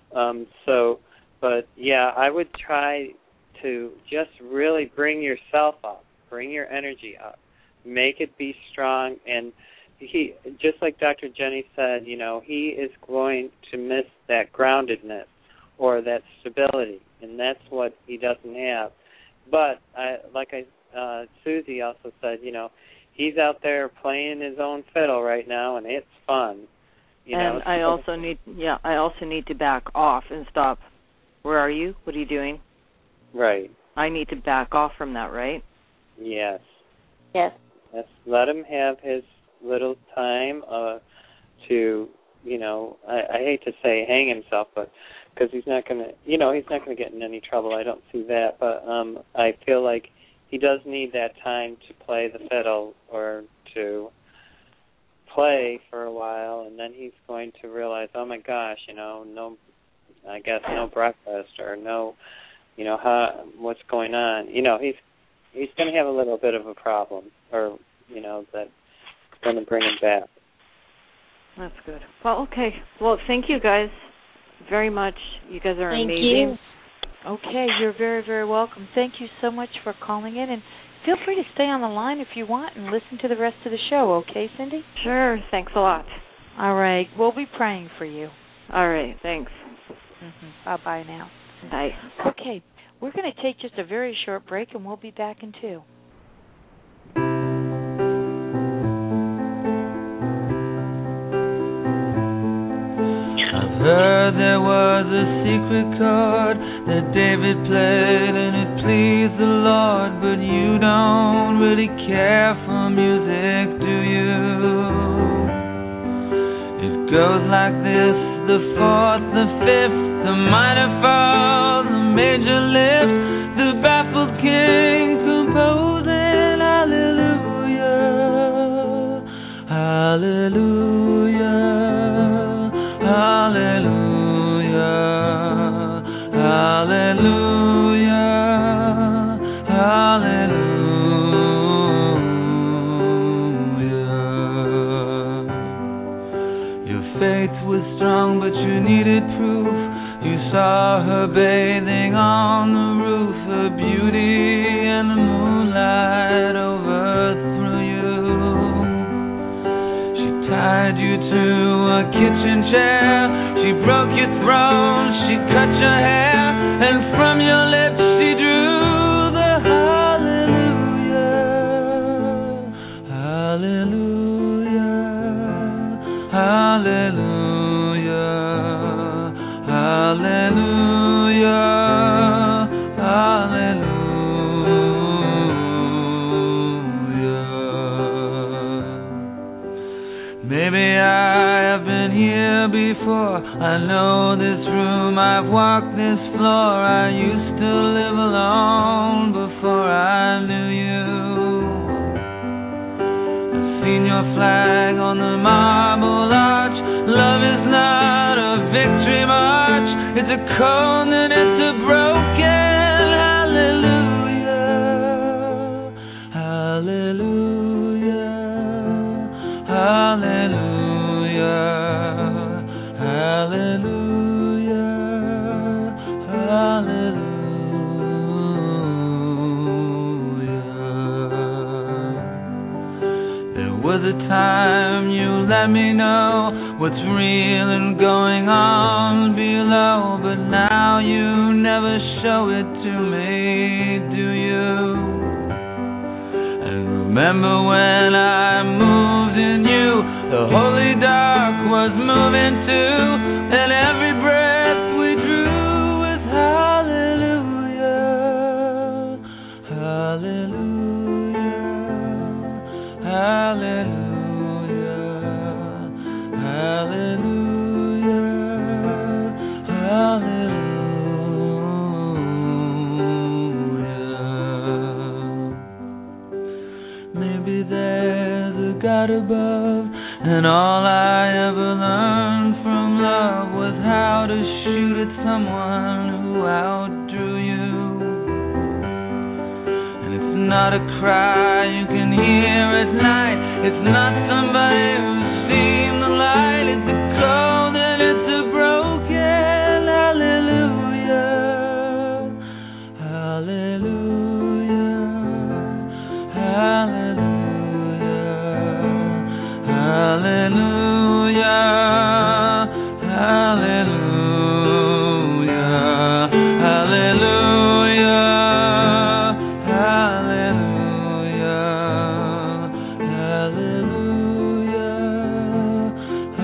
But yeah, I would try to just really bring yourself up, bring your energy up, make it be strong, and he, just like Dr. Jenny said, he is going to miss that groundedness or that stability, and that's what he doesn't have. But Susie also said, he's out there playing his own fiddle right now, and it's fun. And I also need to back off and stop. Where are you? What are you doing? Right. I need to back off from that, right? Yes. Yes. Let's let him have his little time to, I hate to say hang himself, but because he's not going to, he's not going to get in any trouble. I don't see that, but I feel like he does need that time to play the fiddle or to play for a while, and then he's going to realize, oh my gosh, no breakfast or no, what's going on. He's going to have a little bit of a problem, or that's going to bring him back. That's good. Well, okay. Well, thank you guys very much. You guys are amazing. You. Okay, you're very, very welcome. Thank you so much for calling in, and feel free to stay on the line if you want and listen to the rest of the show, okay, Cindy? Sure. Thanks a lot. All right. We'll be praying for you. All right. Thanks. Bye-bye now. Bye. Okay, we're going to take just a very short break, and we'll be back in 2. Heard there was a secret chord that David played and it pleased the Lord, but you don't really care for music, do you? It goes like this: the fourth, the fifth, the minor fall, the major lift, the baffled king composing hallelujah, hallelujah. Hallelujah, hallelujah, hallelujah. Your faith was strong, but you needed proof. You saw her bathing on the roof, her beauty and the moonlight overthrew you. She tied you to a kitchen chair, she broke your throne, she cut your hair, and from your lips she drew the hallelujah, hallelujah, hallelujah, hallelujah, hallelujah. Maybe I have been here before, I know this room, I've walked this floor. I used to live alone before I knew you. I've seen your flag on the marble arch. Love is not a victory march, it's a cold and it's a broken hallelujah, hallelujah, hallelujah, hallelujah, hallelujah. There was a the time you let me know what's real and going on below. But now you never show it to me, do you? And remember when I moved in you, the holy dark was moving too, and every breath we drew was hallelujah, hallelujah, hallelujah, hallelujah, hallelujah. Maybe there's a God above, and all I ever learned from love was how to shoot at someone who outdrew you. And it's not a cry you can hear at night, it's not somebody who's seen the light, it's a cold and it's a broken hallelujah, hallelujah, hallelujah, hallelujah, hallelujah, hallelujah, hallelujah,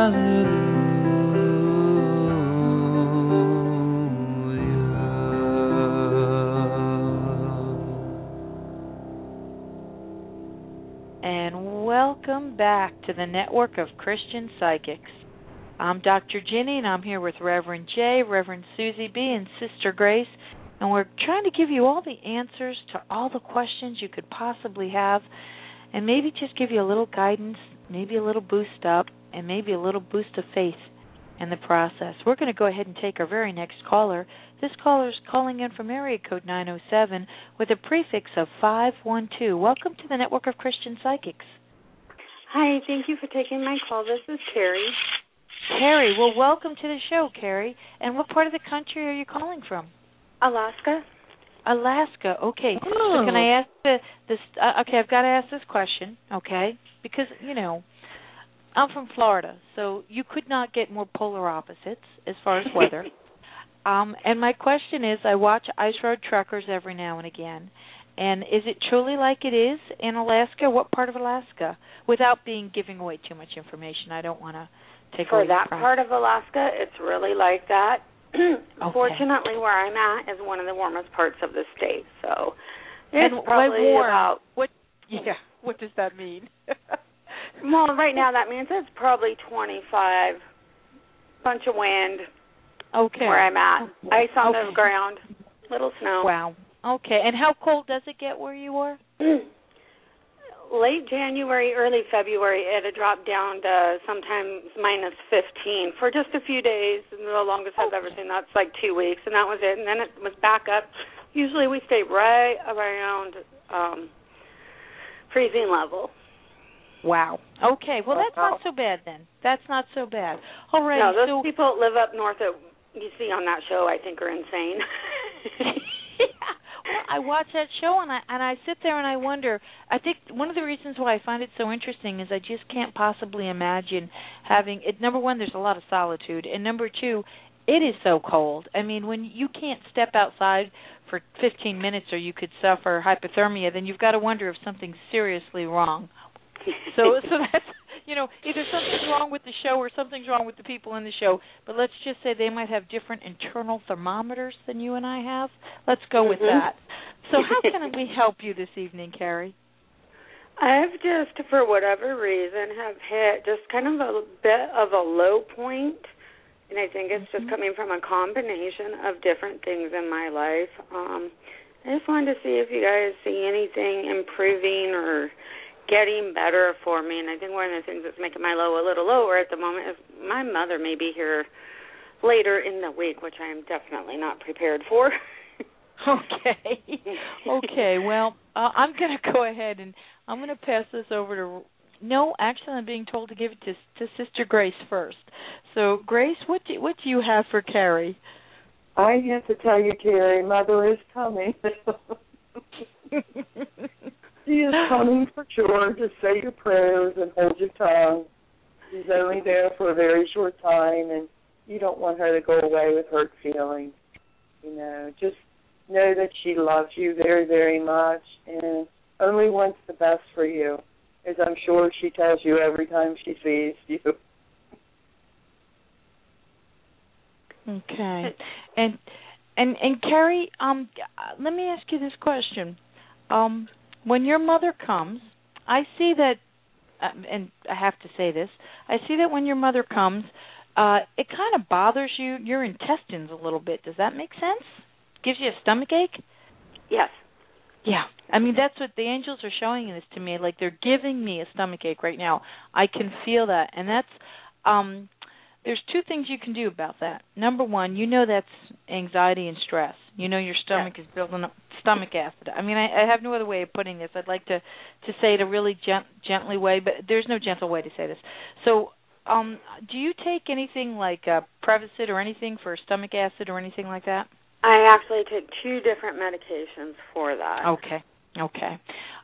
hallelujah. And welcome back to the Network of Christian Psychics. I'm Dr. Ginny, and I'm here with Reverend Jay, Reverend Susie B., and Sister Grace, and we're trying to give you all the answers to all the questions you could possibly have, and maybe just give you a little guidance, maybe a little boost up, and maybe a little boost of faith in the process. We're going to go ahead and take our very next caller. This caller is calling in from area code 907 with a prefix of 512. Welcome to the Network of Christian Psychics. Hi, thank you for taking my call. This is Carrie. Carrie, well, welcome to the show, Carrie. And what part of the country are you calling from? Alaska. Alaska, okay. Oh. So can I ask this? Okay, I've got to ask this question, okay? Because, you know, I'm from Florida, so you could not get more polar opposites as far as weather. And my question is, I watch Ice Road Truckers every now and again, and is it truly like it is in Alaska? What part of Alaska? Without giving away too much information, I don't want to take away For that part of Alaska, it's really like that. Okay. Fortunately, where I'm at is one of the warmest parts of the state, so it's and probably warm, about... What does that mean? Well, right now that means it's probably 25, bunch of wind where I'm at. Ice on the ground, little snow. Wow. Okay, and how cold does it get where you are? Late January, early February, it had dropped down to sometimes minus 15 for just a few days. And the longest I've ever seen, that's like 2 weeks, and that was it. And then it was back up. Usually we stay right around freezing level. Wow. Okay, well, that's not so bad then. That's not so bad. All right. No, those people that live up north that you see on that show, I think, are insane. Well, I watch that show and I sit there and I wonder. I think one of the reasons why I find it so interesting is I just can't possibly imagine having it. Number one, there's a lot of solitude, and number two, it is so cold. I mean, when you can't step outside for 15 minutes or you could suffer hypothermia, then you've got to wonder if something's seriously wrong. So that's, you know, either something's wrong with the show or something's wrong with the people in the show. But let's just say they might have different internal thermometers than you and I have. Let's go with that. So how can we help you this evening, Carrie? I've just, for whatever reason, have hit just kind of a bit of a low point, and I think it's just coming from a combination of different things in my life. I just wanted to see if you guys see anything improving or getting better for me, and I think one of the things that's making my low a little lower at the moment is my mother may be here later in the week, which I am definitely not prepared for. Okay, well, I'm going to go ahead and I'm going to pass this over to, no, actually I'm being told to give it to Sister Grace first. So, Grace, what do you have for Carrie? I have to tell you, Carrie, Mother is coming. She is coming for sure. Just say your prayers and hold your tongue. She's only there for a very short time, and you don't want her to go away with hurt feelings. You know, just know that she loves you very, very much and only wants the best for you, as I'm sure she tells you every time she sees you. Okay. And Carrie, let me ask you this question. When your mother comes, I see that, and I have to say this, I see that when your mother comes, it kind of bothers your intestines a little bit. Does that make sense? Gives you a stomach ache? Yes. Yeah. I mean, that's what the angels are showing this to me. Like, they're giving me a stomach ache right now. I can feel that. And that's, there's two things you can do about that. Number one, you know that's anxiety and stress. You know your stomach is building up stomach acid. I mean, I have no other way of putting this. I'd like to say it a really gently way, but there's no gentle way to say this. So, do you take anything like Prevacid or anything for stomach acid or anything like that? I actually take 2 different medications for that. Okay.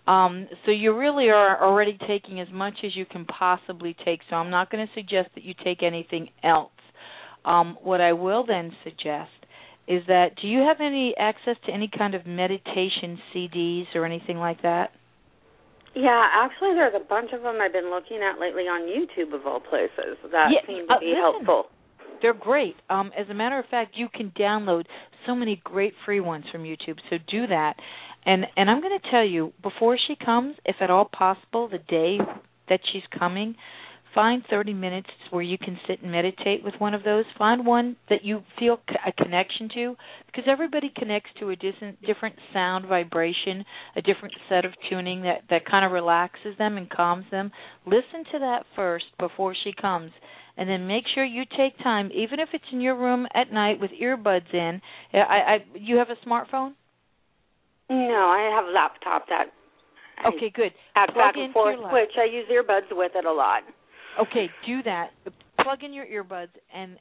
So you really are already taking as much as you can possibly take, so I'm not going to suggest that you take anything else. What I will then suggest is that, do you have any access to any kind of meditation CDs or anything like that? Yeah, actually there's a bunch of them I've been looking at lately on YouTube, of all places, that seem to be helpful. They're great. As a matter of fact, you can download so many great free ones from YouTube, so do that. And I'm going to tell you, before she comes, if at all possible, the day that she's coming, find 30 minutes where you can sit and meditate with one of those. Find one that you feel a connection to, because everybody connects to a different sound vibration, a different set of tuning that kind of relaxes them and calms them. Listen to that first before she comes. And then make sure you take time, even if it's in your room at night with earbuds in. You have a smartphone? No, I have a laptop that okay, good. Add back and forth, which I use earbuds with it a lot. Okay, do that. Plug in your earbuds and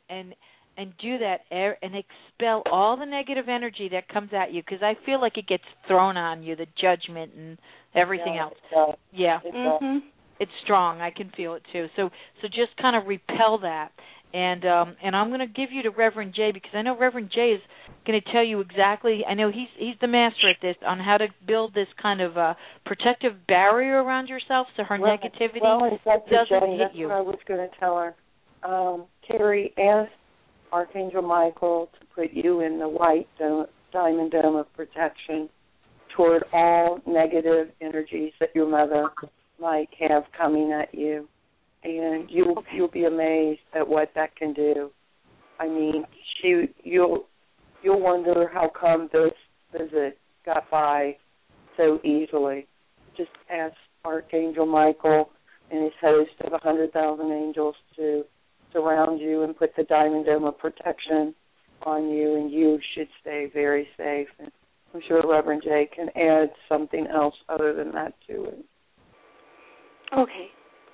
do that and expel all the negative energy that comes at you, because I feel like it gets thrown on you, the judgment and everything else. Yeah. It's strong. I can feel it too. So just kind of repel that. And I'm going to give you to Reverend Jay, because I know Reverend Jay is going to tell you exactly. I know he's the master at this, on how to build this kind of protective barrier around yourself, so her negativity doesn't hit you. That's what I was going to tell her. Carrie, ask Archangel Michael to put you in the white diamond dome of protection toward all negative energies that your mother might have coming at you. And you'll be amazed at what that can do. I mean, you'll wonder how come this visit got by so easily. Just ask Archangel Michael and his host of 100,000 angels to surround you and put the diamond dome of protection on you, and you should stay very safe. And I'm sure Reverend Jay can add something else other than that to it. Okay.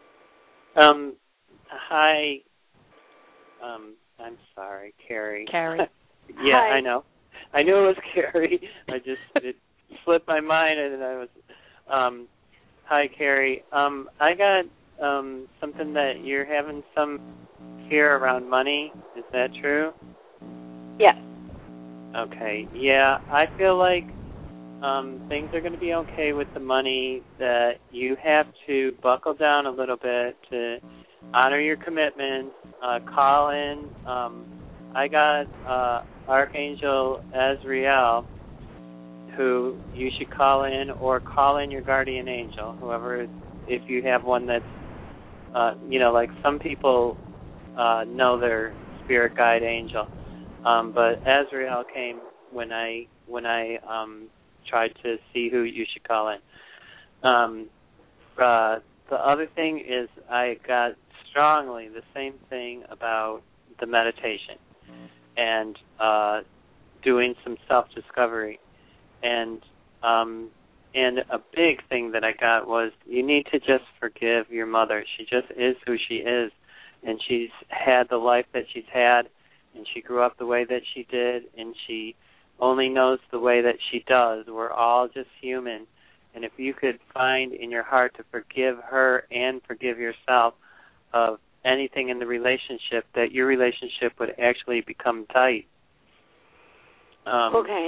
Hi. I'm sorry, Carrie. Carrie. Yeah, Hi. I know. I knew it was Carrie. It slipped my mind, and I was. Hi, Carrie. I got something that you're having some fear around money. Is that true? Yes. Okay. Yeah, I feel like things are going to be okay with the money, that you have to buckle down a little bit to honor your commitments, call in. I got Archangel Azrael, who you should call in, or call in your guardian angel, whoever, if you have one that's, like some people know their spirit guide angel. But Azrael came when I tried to see who you should call in. The other thing is, I got strongly the same thing about the meditation and doing some self-discovery. And a big thing that I got was, you need to just forgive your mother. She just is who she is, and she's had the life that she's had, and she grew up the way that she did, and she only knows the way that she does. We're all just human, And if you could find in your heart to forgive her and forgive yourself of anything in the relationship, that your relationship would actually become tight. Okay.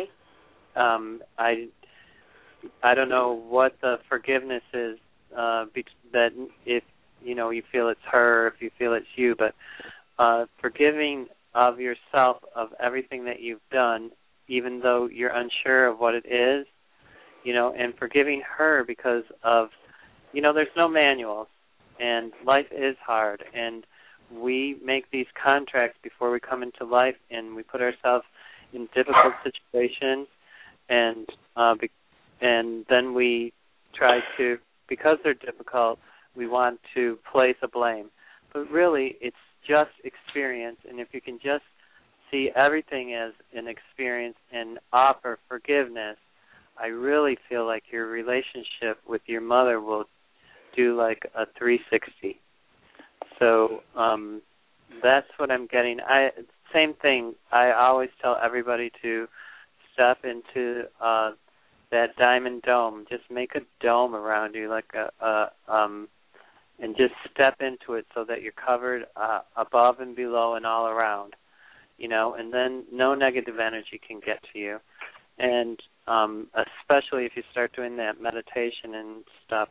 I don't know what the forgiveness is, that if you feel it's her, if you feel it's you, but forgiving of yourself of everything that you've done, even though you're unsure of what it is, and forgiving her because of, there's no manuals, and life is hard, and we make these contracts before we come into life, and we put ourselves in difficult situations, and then we try to, because they're difficult, we want to place a blame. But really, it's just experience, and if you can just see everything as an experience and offer forgiveness, I really feel like your relationship with your mother will do like a 360. So that's what I'm getting. Same thing. I always tell everybody to step into that diamond dome. Just make a dome around you, like and just step into it so that you're covered above and below and all around, and then no negative energy can get to you. And especially if you start doing that meditation and stuff,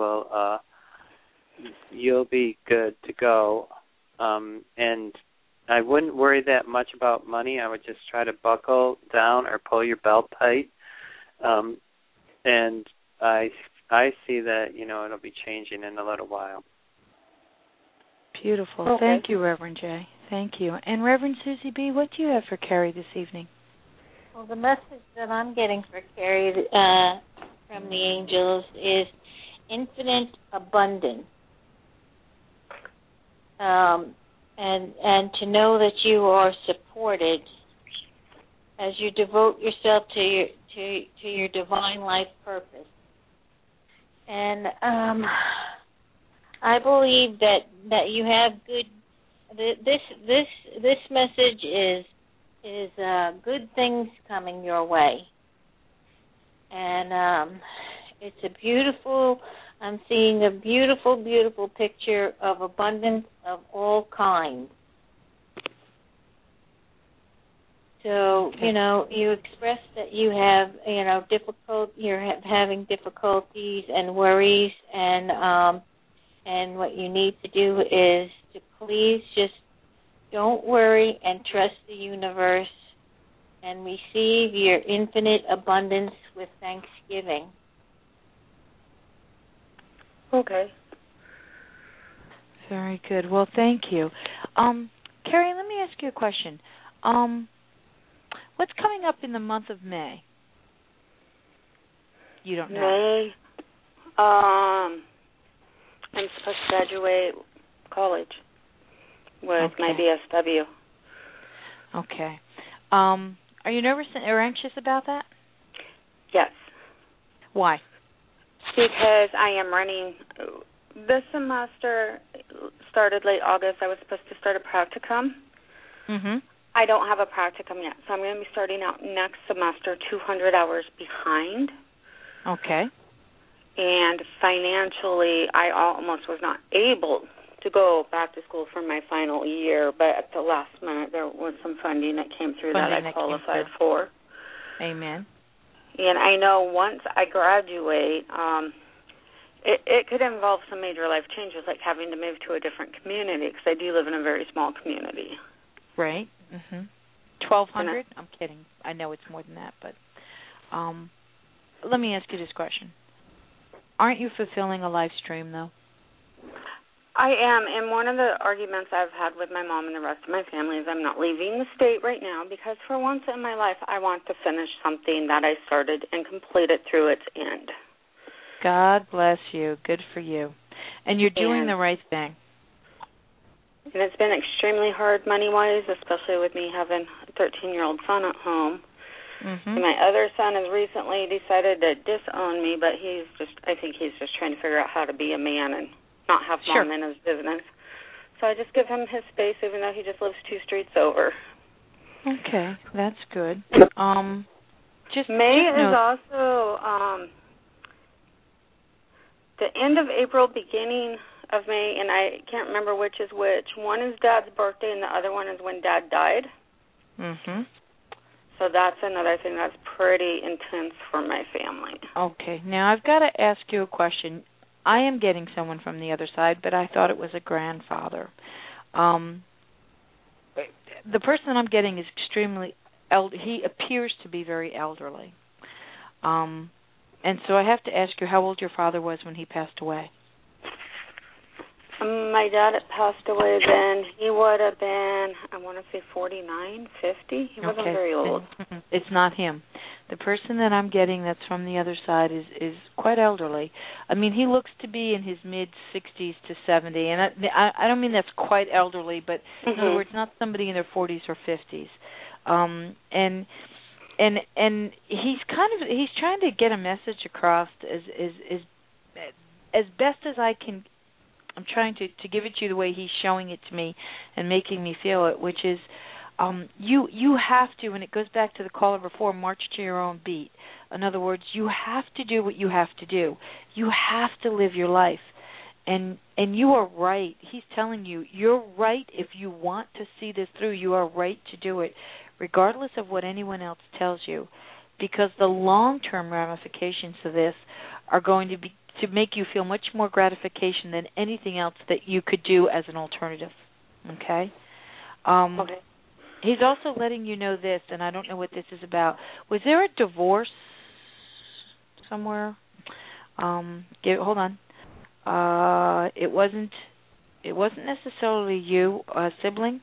you'll be good to go. And I wouldn't worry that much about money. I would just try to buckle down or pull your belt tight. And I see that, it'll be changing in a little while. Beautiful. Okay. Thank you, Reverend J. Thank you. And Reverend Susie B., what do you have for Carrie this evening? Well, the message that I'm getting for Carrie from the angels is infinite abundance. And to know that you are supported as you devote yourself to your divine life purpose. And I believe that you have good. This message is good things coming your way, and it's a beautiful. I'm seeing a beautiful, beautiful picture of abundance of all kinds. So, you express that you have, you're having difficulties and worries, and what you need to do is to please just don't worry and trust the universe and receive your infinite abundance with thanksgiving. Okay. Very good. Well, thank you. Carrie, let me ask you a question. What's coming up in the month of May? You don't know. May. I'm supposed to graduate college with my BSW. Okay. Are you nervous or anxious about that? Yes. Why? Because I am running. This semester started late August. I was supposed to start a practicum. Mm-hmm. I don't have a practicum yet, so I'm going to be starting out next semester 200 hours behind. Okay. And financially, I almost was not able to go back to school for my final year, but at the last minute there was some funding that came through that I qualified for. Amen. And I know once I graduate, it could involve some major life changes, like having to move to a different community, because I do live in a very small community. Right. Mhm. 1,200? I'm kidding. I know it's more than that, but let me ask you this question. Aren't you fulfilling a life stream, though? I am, and one of the arguments I've had with my mom and the rest of my family is I'm not leaving the state right now because for once in my life I want to finish something that I started and complete it through its end. God bless you. Good for you. And you're doing the right thing. And it's been extremely hard money-wise, especially with me having a 13-year-old son at home. Mm-hmm. And my other son has recently decided to disown me, but I think he's just trying to figure out how to be a man and not have mom in his business. So I just give him his space, even though he just lives 2 streets over. Okay, that's good. May is also the end of April, beginning of May, and I can't remember which is which. One is Dad's birthday, and the other one is when Dad died. Mhm. So that's another thing that's pretty intense for my family. Okay. Now I've got to ask you a question. I am getting someone from the other side, but I thought it was a grandfather. The person I'm getting is extremely he appears to be very elderly. And so I have to ask you how old your father was when he passed away. My dad had passed away then. He would have been, I want to say 49, 50. He wasn't very old. It's not him. The person that I'm getting that's from the other side is quite elderly. I mean, he looks to be in his mid-60s to 70. And I don't mean that's quite elderly, but in other words, not somebody in their 40s or 50s. And he's trying to get a message across as best as I can. I'm trying to give it to you the way he's showing it to me and making me feel it, which is you have to, and it goes back to the caller before, march to your own beat. In other words, you have to do what you have to do. You have to live your life. And you are right. He's telling you, you're right if you want to see this through. You are right to do it, regardless of what anyone else tells you, because the long-term ramifications of this are going to be to make you feel much more gratification than anything else that you could do as an alternative. Okay? Okay. He's also letting you know this, and I don't know what this is about. Was there a divorce somewhere? Hold on. It wasn't necessarily you, a sibling?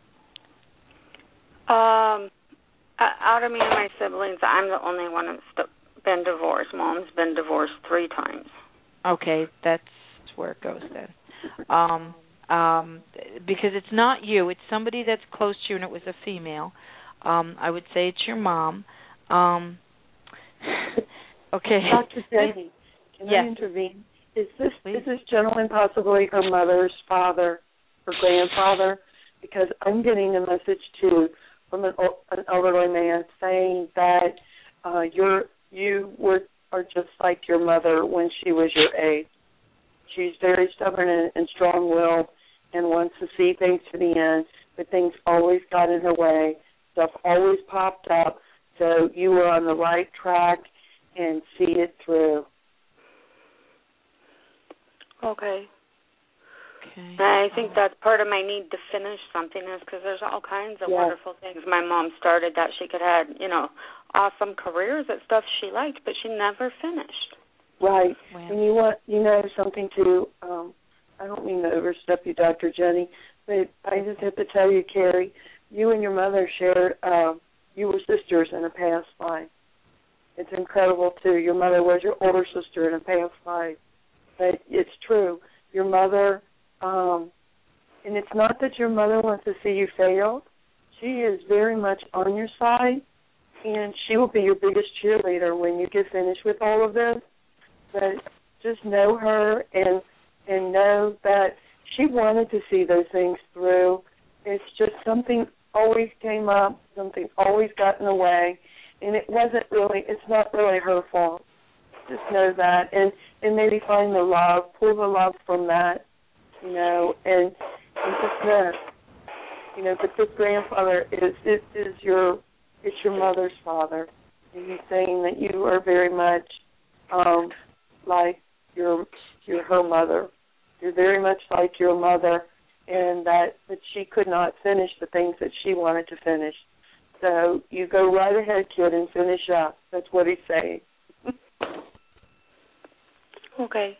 Out of me and my siblings, I'm the only one that's been divorced. Mom's been divorced 3 times. Okay, that's where it goes then. Because it's not you, it's somebody that's close to you, and it was a female. I would say it's your mom. Okay. Dr. Jenny, can I intervene? Is this gentleman possibly her mother's father or grandfather? Because I'm getting a message too from an elderly man saying that you are just like your mother when she was your age. She's very stubborn and strong-willed and wants to see things to the end, but things always got in her way. Stuff always popped up, so you were on the right track and see it through. Okay. I think that's part of my need to finish something is because there's all kinds of wonderful things. My mom started that she could have, awesome careers at stuff she liked, but she never finished. Right. Wow. And you know something too, I don't mean to overstep you, Dr. Jenny, but I just have to tell you, Carrie, you and your mother shared, you were sisters in a past life. It's incredible too. Your mother was your older sister in a past life. But it's true. Your mother, and it's not that your mother wants to see you fail. She is very much on your side, and she will be your biggest cheerleader when you get finished with all of this. But just know her and know that she wanted to see those things through. It's just something always came up, something always got in the way, and it's not really her fault. Just know that, and maybe find the love, pull the love from that, and just know, but this grandfather is your mother's father, and he's saying that you are very much like you're her mother. You're very much like your mother, and that she could not finish the things that she wanted to finish. So you go right ahead, kid, and finish up. That's what he's saying. Okay.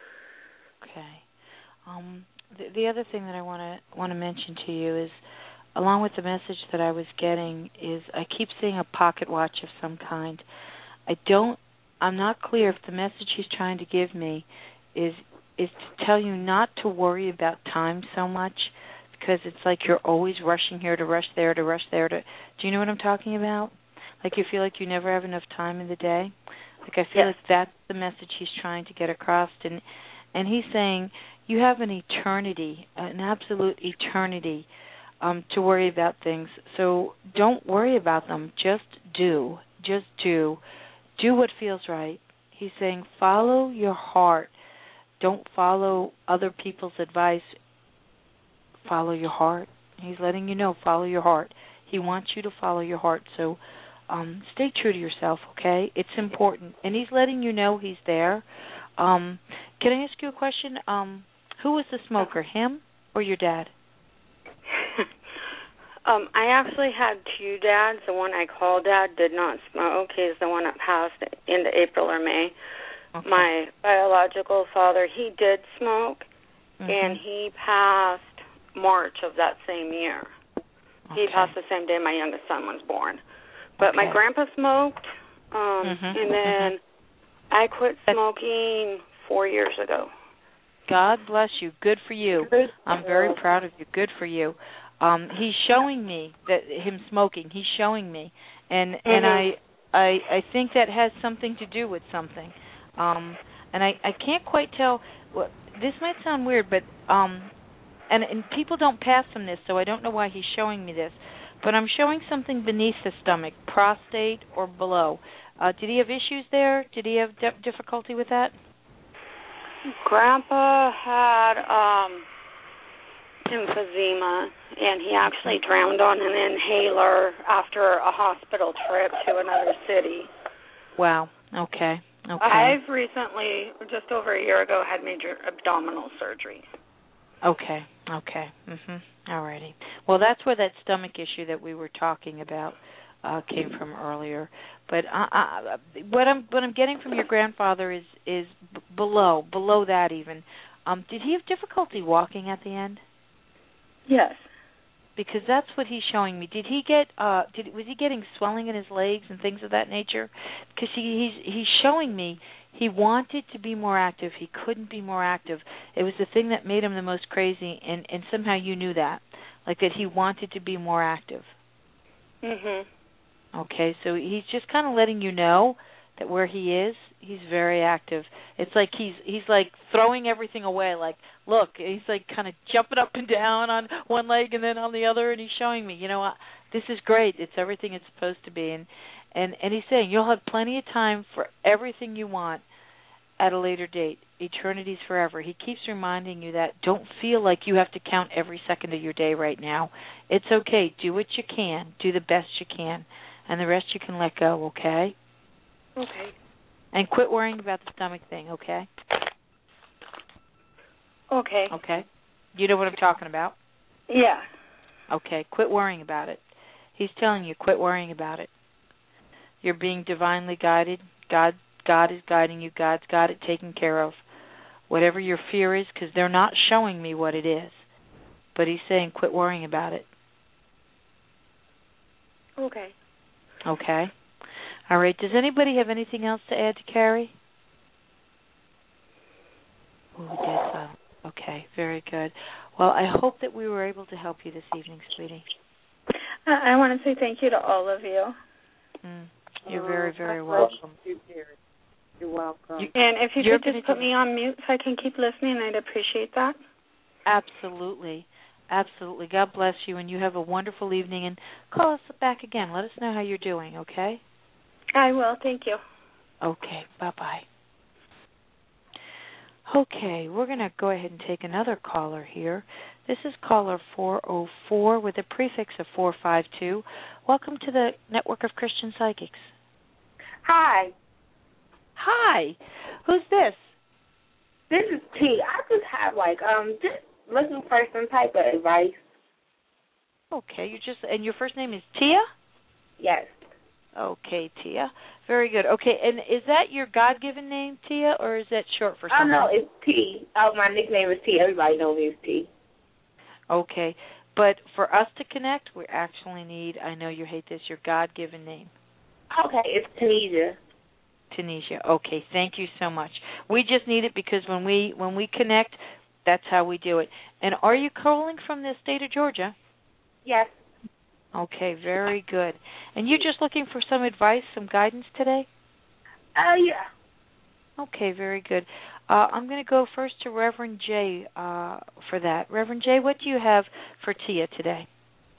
The other thing that I want to mention to you is, along with the message that I was getting, is I keep seeing a pocket watch of some kind. I'm not clear if the message he's trying to give me is to tell you not to worry about time so much, because it's like you're always rushing here to rush there to rush there to. Do you know what I'm talking about? Like you feel like you never have enough time in the day. Like I feel like that's the message he's trying to get across, and he's saying you have an eternity, an absolute eternity, to worry about things. So don't worry about them. Just do what feels right. He's saying follow your heart. don't follow other people's advice. Follow your heart. He's letting you know, follow your heart. He wants you to follow your heart. So stay true to yourself, okay? It's important. And he's letting you know he's there. Can I ask you a question? Who was the smoker, him or your dad? I actually had two dads. The one I called Dad did not smoke. He's the one that passed into April or May. Okay. My biological father, he did smoke, and he passed March of that same year. Okay. He passed the same day my youngest son was born. But my grandpa smoked, and then I quit smoking 4 years ago. God bless you. Good for you. I'm very proud of you. Good for you. He's showing me that him smoking. He's showing me, and I think that has something to do with something. And I can't quite tell. This might sound weird, but and people don't pass him this, so I don't know why he's showing me this. But I'm showing something beneath the stomach, prostate or below. Did he have issues there? Did he have difficulty with that? Grandpa had emphysema, and he actually drowned on an inhaler after a hospital trip to another city. Wow. Okay. I've recently, just over a year ago, had major abdominal surgery. Okay. All righty. Well, that's where that stomach issue that we were talking about came from earlier. But what I'm getting from your grandfather is below that even. Did he have difficulty walking at the end? Yes. Because that's what he's showing me. Did he get? Was he getting swelling in his legs and things of that nature? Because he's showing me he wanted to be more active. He couldn't be more active. It was the thing that made him the most crazy, and somehow you knew that, like that he wanted to be more active. Okay, so he's just kind of letting you know that where he is, he's very active. It's like he's like throwing everything away. Like, look, he's like kind of jumping up and down on one leg and then on the other, and he's showing me, you know, this is great. It's everything it's supposed to be. And he's saying you'll have plenty of time for everything you want at a later date. Eternity's forever. He keeps reminding you that. Don't feel like you have to count every second of your day right now. It's okay. Do what you can. Do the best you can. And the rest you can let go, okay? Okay. And quit worrying about the stomach thing, okay? Okay. Okay. You know what I'm talking about? Yeah. Okay. Quit worrying about it. He's telling you, quit worrying about it. You're being divinely guided. God is guiding you. God's got it taken care of. Whatever your fear is, because they're not showing me what it is. But he's saying, quit worrying about it. Okay. Okay. All right. Does anybody have anything else to add to Carrie? Oh, okay. Very good. Well, I hope that we were able to help you this evening, sweetie. I want to say thank you to all of you. You're very, very welcome. You're welcome. And if you could just put me on mute so I can keep listening, I'd appreciate that. Absolutely. Absolutely. God bless you, and you have a wonderful evening. And call us back again. Let us know how you're doing, okay? I will. Thank you. Okay. Bye-bye. Okay, we're going to go ahead and take another caller here. This is caller 404 with a prefix of 452. Welcome to the Network of Christian Psychics. Hi. Hi. Who's this? This is T. I just have just looking for some type of advice. Okay, and your first name is Tia? Yes. Okay, Tia. Very good. Okay, and is that your God-given name, Tia, or is that short for something? Oh, no, it's T. Oh, my nickname is T. Everybody knows me as T. Okay, but for us to connect, we actually need, I know you hate this, your God-given name. Okay, it's Tanisha. Tanisha. Okay, thank you so much. We just need it because when we connect, that's how we do it. And are you calling from the state of Georgia? Yes. Okay, very good. And you're just looking for some advice, some guidance today? Yeah. Okay, very good. I'm going to go first to Reverend J for that. Reverend J, what do you have for Tia today?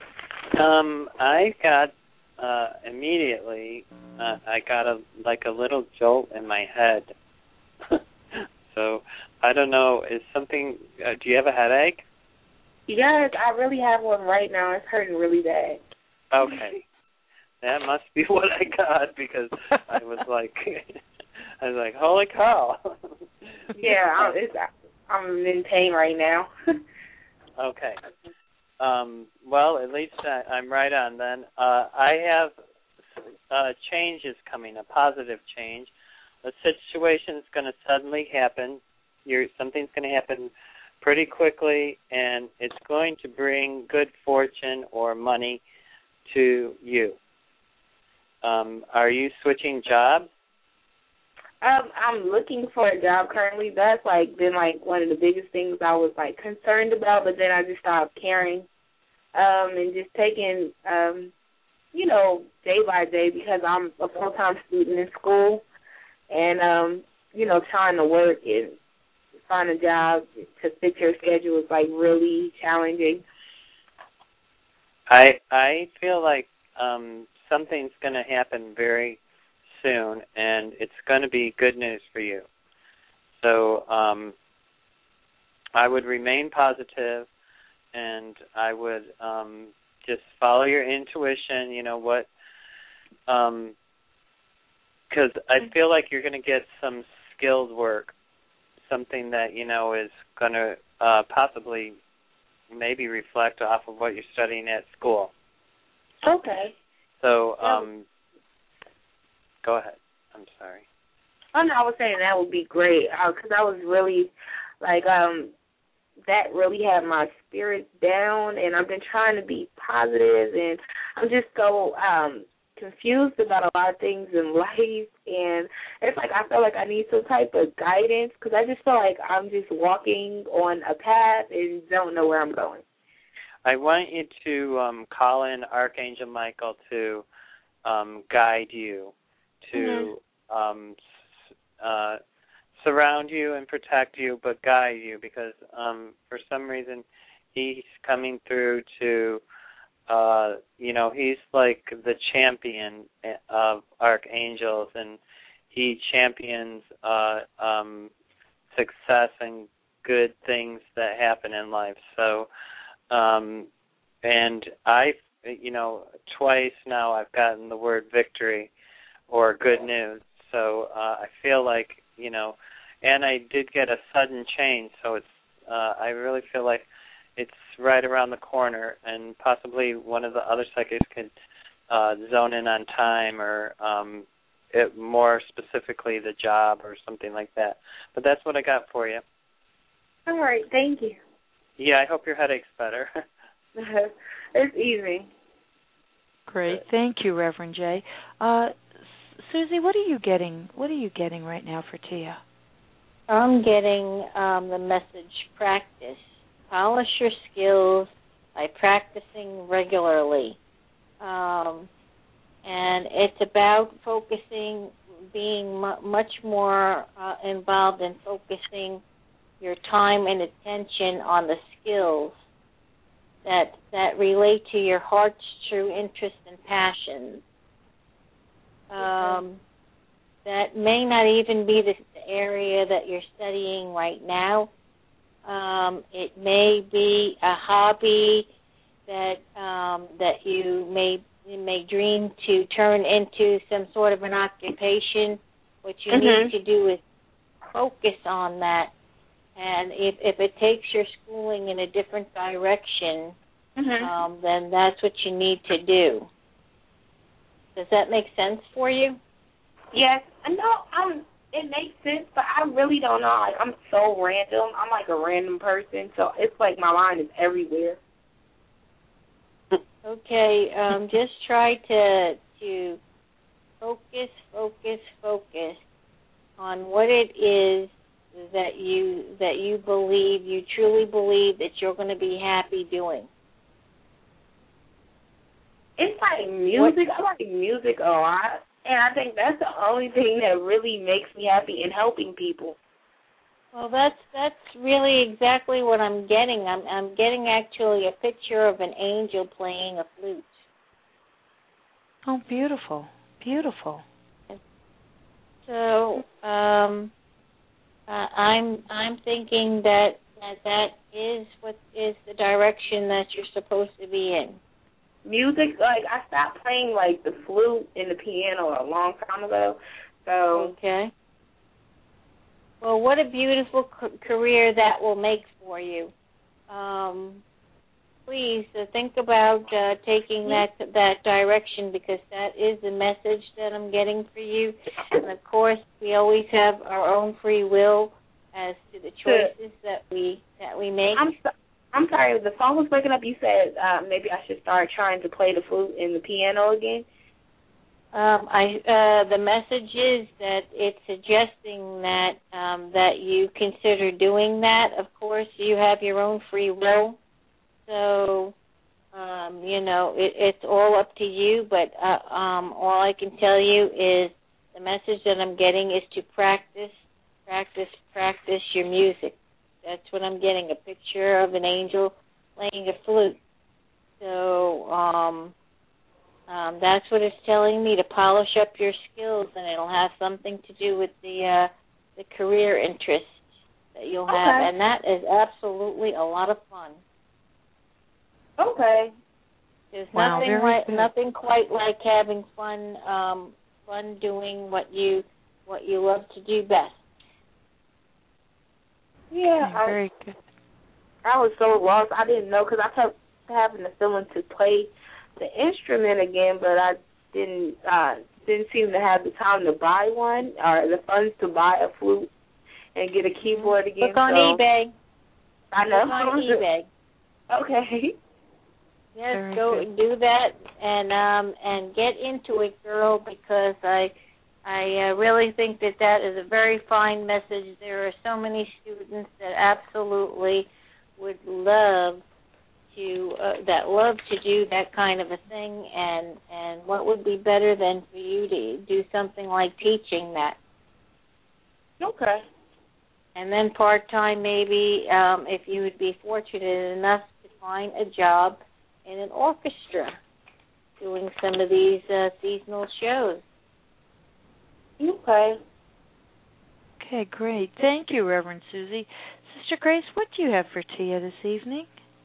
I got immediately. I got a little jolt in my head. So I don't know, is something, do you have a headache? Yes, I really have one right now. It's hurting really bad. Okay. That must be what I got, because I was like, holy cow. Yeah, I'm in pain right now. Okay. Well, at least I'm right on then. I have changes coming, a positive change. A situation is going to suddenly happen. Something's going to happen pretty quickly, and it's going to bring good fortune or money to you. Are you switching jobs? I'm looking for a job currently. That's been one of the biggest things I was concerned about, but then I just stopped caring, and just taking day by day, because I'm a full-time student in school, and trying to work and find a job to fit your schedule is really challenging. I feel like something's going to happen very soon, and it's going to be good news for you. So I would remain positive, and I would just follow your intuition. You know what? Because I feel like you're going to get some skilled work, something that is going to possibly maybe reflect off of what you're studying at school. Okay. So, go ahead. I'm sorry. Oh, no, I was saying that would be great, because I was really, that really had my spirits down, and I've been trying to be positive, and I'm just so confused about a lot of things in life, and it's I feel like I need some type of guidance, because I just feel like I'm just walking on a path and don't know where I'm going. I want you to call in Archangel Michael to guide you, to surround you and protect you, but guide you, because for some reason he's coming through to, he's like the champion of archangels, and he champions success and good things that happen in life. So, and twice now I've gotten the word victory or good news. So I feel like, and I did get a sudden change, so it's, I really feel like it's right around the corner, and possibly one of the other psychics could zone in on time, or more specifically the job or something like that. But that's what I got for you. All right, thank you. Yeah, I hope your headache's better. It's easy. Great, thank you, Reverend J. Susie, what are you getting? What are you getting right now for Tia? I'm getting the message: practice. Polish your skills by practicing regularly. And it's about focusing, being much more involved in focusing your time and attention on the skills that relate to your heart's true interests and passions. That may not even be the area that you're studying right now. It may be a hobby that you may dream to turn into some sort of an occupation. What you need to do is focus on that. And if it takes your schooling in a different direction, then that's what you need to do. Does that make sense for you? Yes. No, it makes sense, but I really don't know. I'm so random. I'm like a random person, so it's like my mind is everywhere. Okay, just try to focus on what it is that you believe, you truly believe that you're going to be happy doing. It's like music. I like music a lot, and I think that's the only thing that really makes me happy in helping people. Well, that's really exactly what I'm getting. I'm getting actually a picture of an angel playing a flute. Oh, beautiful, beautiful. So, I'm thinking that is what is the direction that you're supposed to be in. Music, like I stopped playing like the flute and the piano a long time ago. So okay. Well, what a beautiful career that will make for you. Please think about taking that direction, because that is the message that I'm getting for you. And of course, we always have our own free will as to the choices that we make. I'm sorry, the phone was breaking up. You said maybe I should start trying to play the flute and the piano again. The message is that it's suggesting that you consider doing that. Of course, you have your own free will, so it's all up to you. But all I can tell you is the message that I'm getting is to practice your music. That's what I'm getting, a picture of an angel playing a flute. So that's what it's telling me, to polish up your skills, and it'll have something to do with the career interests that you'll have. And that is absolutely a lot of fun. Okay. There's nothing quite like having fun doing what you love to do best. Yeah, very good. I was so lost. I didn't know, because I kept having the feeling to play the instrument again, but I didn't seem to have the time to buy one or the funds to buy a flute and get a keyboard again. Look on eBay. I know. Look on eBay. Okay. Yes, go do that and get into it, girl, because I really think that is a very fine message. There are so many students that absolutely would love to do that kind of a thing, and what would be better than for you to do something like teaching that. Okay. And then part-time maybe, if you would be fortunate enough to find a job in an orchestra doing some of these seasonal shows. Okay. Okay, great. Thank you, Reverend Susie. Sister Grace, what do you have for Tia this evening?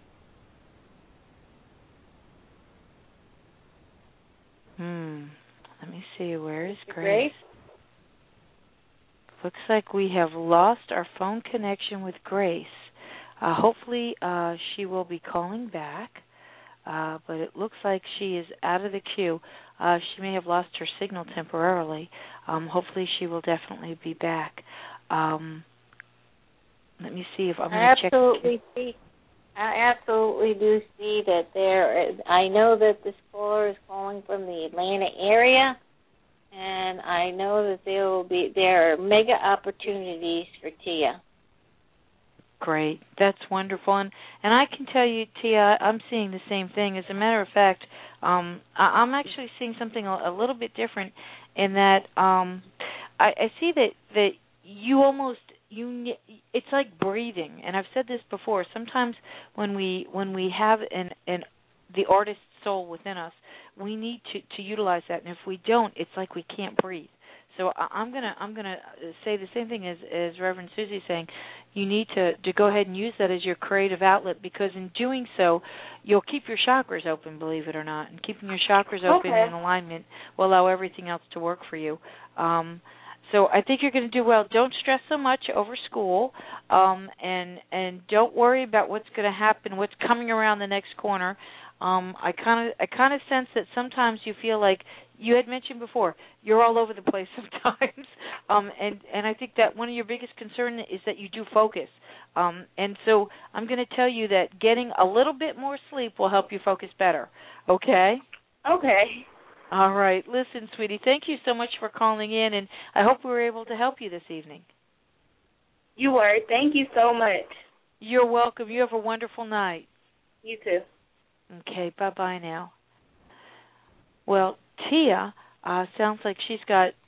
Let me see. Where is Grace? Looks like we have lost our phone connection with Grace. Hopefully she will be calling back, but it looks like she is out of the queue. She may have lost her signal temporarily. Hopefully she will definitely be back. Let me see if I'm going to check. I absolutely do see that I know that this caller is calling from the Atlanta area, and I know that there are mega opportunities for Tia. Great. That's wonderful. And I can tell you, Tia, I'm seeing the same thing. As a matter of fact, I'm actually seeing something a little bit different in that I see that you almost it's like breathing. And I've said this before. Sometimes when we have the artist's soul within us, we need to utilize that. And if we don't, it's like we can't breathe. So I'm gonna say the same thing as Reverend Susie saying. You need to go ahead and use that as your creative outlet, because in doing so, you'll keep your chakras open, believe it or not. And keeping your chakras open in alignment will allow everything else to work for you. So I think you're going to do well. Don't stress so much over school, and don't worry about what's going to happen, what's coming around the next corner. I kind of sense that sometimes you feel like you had mentioned before, you're all over the place sometimes, and I think that one of your biggest concerns is that you do focus. And so I'm going to tell you that getting a little bit more sleep will help you focus better. Okay? Okay. All right. Listen, sweetie, thank you so much for calling in, and I hope we were able to help you this evening. You were. Thank you so much. You're welcome. You have a wonderful night. You too. Okay, bye-bye now. Well, Tia sounds like she's got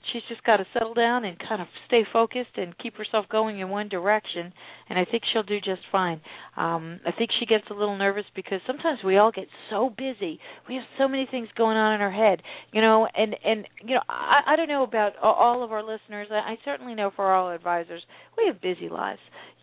she's just got to settle down and kind of stay focused and keep herself going in one direction, and I think she'll do just fine. I think she gets a little nervous because sometimes we all get so busy. We have so many things going on in our head, and I don't know about all of our listeners. I certainly know for all advisors, we have busy lives.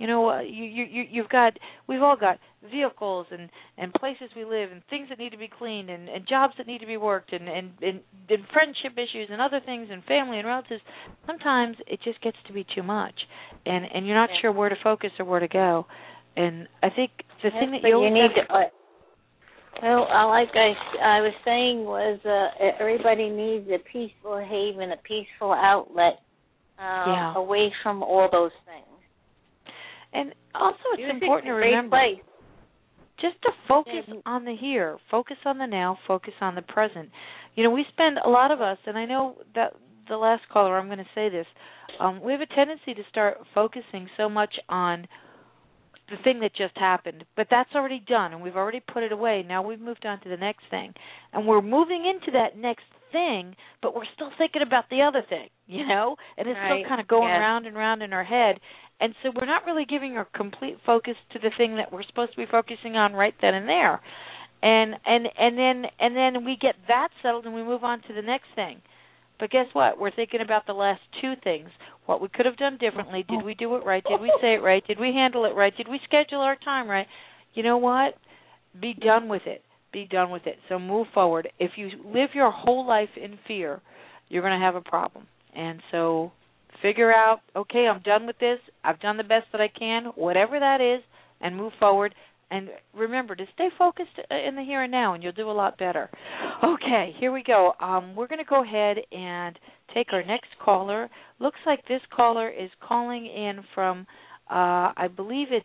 We've all got vehicles and places we live and things that need to be cleaned and jobs that need to be worked and friendship issues and other things and family and relatives. Sometimes it just gets to be too much, and you're not sure where to focus or where to go. And I think the thing that you need to. Like I was saying was everybody needs a peaceful haven, a peaceful outlet away from all those things. And also it's important to remember just to focus on the here, focus on the now, focus on the present. We spend, a lot of us, and I know that the last caller, I'm going to say this, we have a tendency to start focusing so much on the thing that just happened, but that's already done, and we've already put it away. Now we've moved on to the next thing, and we're moving into that next thing, but we're still thinking about the other thing, and it's still kind of going round and round in our head. And so we're not really giving our complete focus to the thing that we're supposed to be focusing on right then and there. And then we get that settled and we move on to the next thing. But guess what? We're thinking about the last two things. What we could have done differently. Did we do it right? Did we say it right? Did we handle it right? Did we schedule our time right? You know what? Be done with it. Be done with it. So move forward. If you live your whole life in fear, you're going to have a problem. And so figure out, okay, I'm done with this. I've done the best that I can, whatever that is, and move forward. And remember to stay focused in the here and now, and you'll do a lot better. Okay, here we go. We're going to go ahead and take our next caller. Looks like this caller is calling in from, I believe it's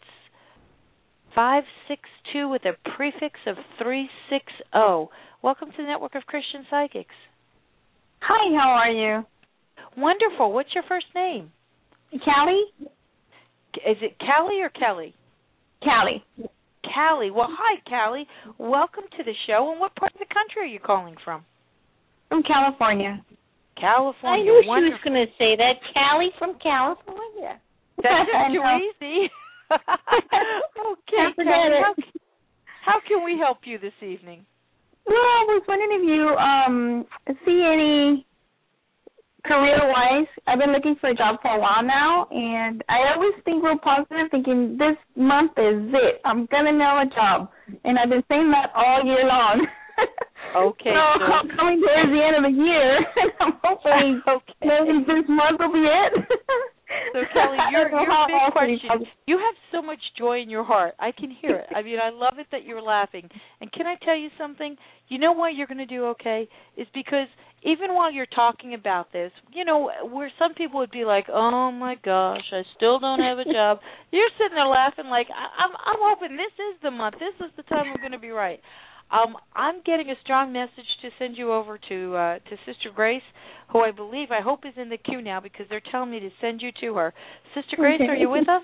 562 with a prefix of 360. Welcome to the Network of Christian Psychics. Hi, how are you? Wonderful. What's your first name? Callie. Is it Callie or Kelly? Callie. Callie. Well, hi, Callie. Welcome to the show. And what part of the country are you calling from? From California. California. I knew Wonderful. she was going to say that. Callie from California. That's too easy. Okay, Callie, how can we help you this evening? Well, I was wondering if you see any career-wise. I've been looking for a job for a while now, and I always think real positive, thinking this month is it. I'm going to nail a job. And I've been saying that all year long. Okay. So I'm coming towards the end of the year, and I'm hoping maybe this month will be it. So, Kelly, your big question, you have so much joy in your heart. I can hear it. I mean, I love it that you're laughing. And can I tell you something? You know why you're going to do okay? Is because even while you're talking about this, where some people would be like, oh, my gosh, I still don't have a job. You're sitting there laughing like, I'm hoping this is the month. This is the time I'm going to be right. I'm getting a strong message to send you over to Sister Grace, who I hope is in the queue now because they're telling me to send you to her. Sister Grace, are you with us?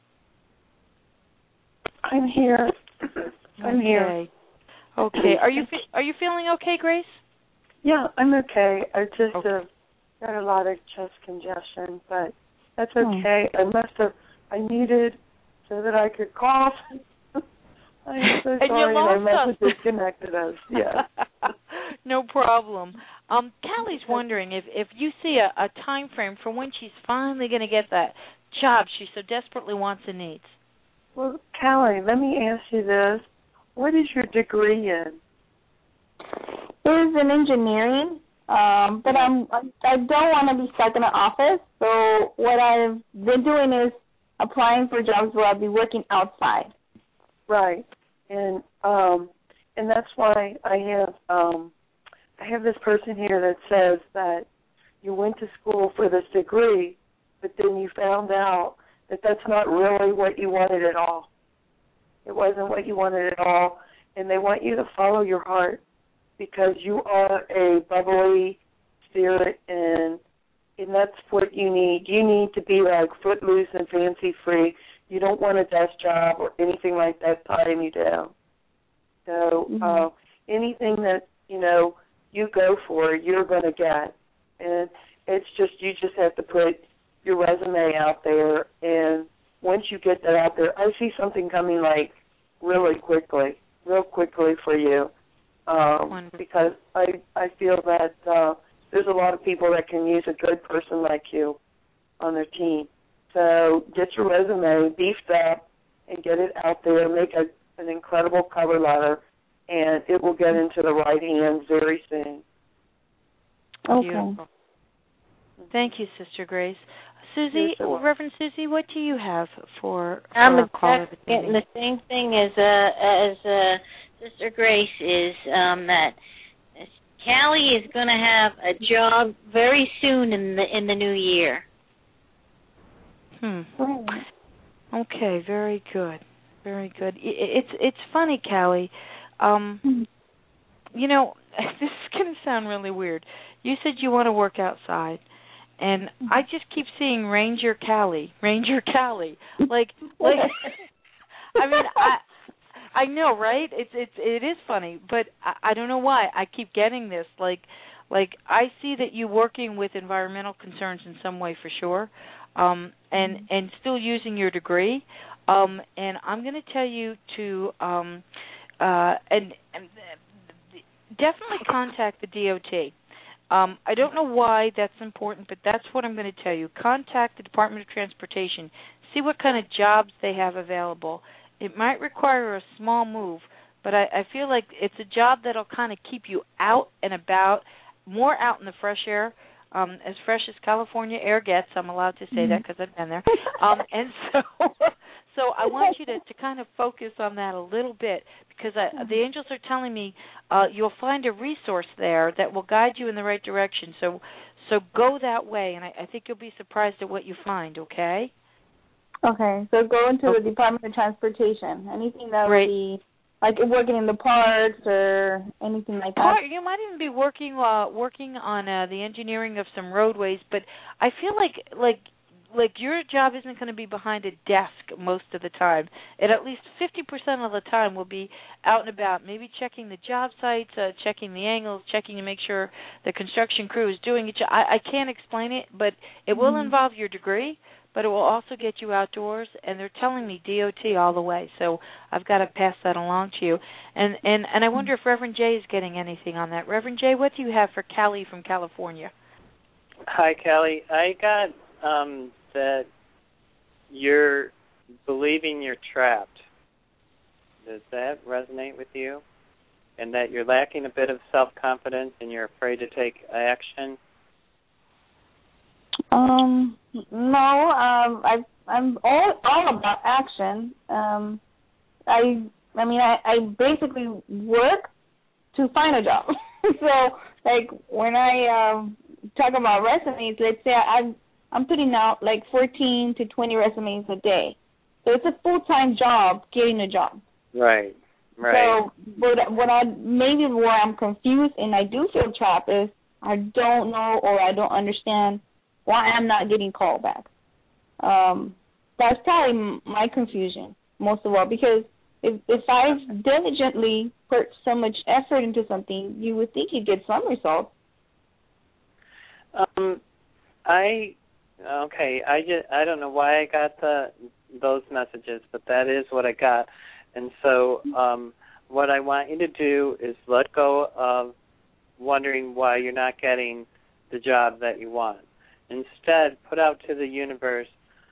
I'm here. I'm here. Okay. Are you feeling okay, Grace? Yeah, I'm okay. I just got a lot of chest congestion, but that's okay. I needed so that I could cough. I'm so sorry I must have disconnected us. Yeah. No problem. Callie's wondering if you see a time frame for when she's finally going to get that job she so desperately wants and needs. Well, Callie, let me ask you this. What is your degree in? It is in engineering, but I don't want to be stuck in an office. So what I've been doing is applying for jobs where I'll be working outside. Right, and that's why I have this person here that says that you went to school for this degree, but then you found out that that's not really what you wanted at all. It wasn't what you wanted at all, and they want you to follow your heart because you are a bubbly spirit, and that's what you need. You need to be like footloose and fancy-free. You don't want a desk job or anything like that tying you down. So anything that, you go for, you're going to get. And It's just you just have to put your resume out there, and once you get that out there, I see something coming like real quickly for you, because I feel that there's a lot of people that can use a good person like you on their team. So get your resume beefed up and get it out there. Make an incredible cover letter, and it will get into the right hands very soon. Okay. Beautiful. Thank you, Sister Grace. Susie, Reverend Susie, what do you have for I'm caller? getting the same thing as Sister Grace is, that Callie is going to have a job very soon in the new year. Okay, very good. Very good. It's funny, Callie. You know, this is going to sound really weird. You said you want to work outside, and I just keep seeing Ranger Callie. Like I mean, I know, right? It is funny, but I don't know why I keep getting this. Like I see that you working with environmental concerns in some way for sure, and still using your degree. And I'm going to tell you to and definitely contact the DOT. I don't know why that's important, but that's what I'm going to tell you. Contact the Department of Transportation. See what kind of jobs they have available. It might require a small move, but I feel like it's a job that'll kind of keep you out and about, more out in the fresh air, as fresh as California air gets. I'm allowed to say that because I've been there. And so I want you to kind of focus on that a little bit, because the angels are telling me you'll find a resource there that will guide you in the right direction. So go that way, and I think you'll be surprised at what you find, okay? Okay, so go into the Department of Transportation. Anything that would be, like working in the parks or anything like that? Or you might even be working on the engineering of some roadways, but I feel like your job isn't going to be behind a desk most of the time. And at least 50% of the time will be out and about, maybe checking the job sites, checking the angles, checking to make sure the construction crew is doing it. I can't explain it, but it will involve your degree, but it will also get you outdoors, and they're telling me DOT all the way, so I've got to pass that along to you. And I wonder if Reverend Jay is getting anything on that. Reverend Jay, what do you have for Callie from California? Hi, Callie. I got that you're believing you're trapped. Does that resonate with you? And that you're lacking a bit of self-confidence and you're afraid to take action? No, I'm all about action. I basically work to find a job. So, like, when I talk about resumes, let's say I'm putting out like 14 to 20 resumes a day. So it's a full-time job getting a job. Right. So where I'm confused and I do feel trapped is I don't know or I don't understand why I'm not getting called back. That's probably my confusion most of all, because if I diligently put so much effort into something, you would think you'd get some results. I don't know why I got those messages, but that is what I got. And so what I want you to do is let go of wondering why you're not getting the job that you want. Instead, put out to the universe,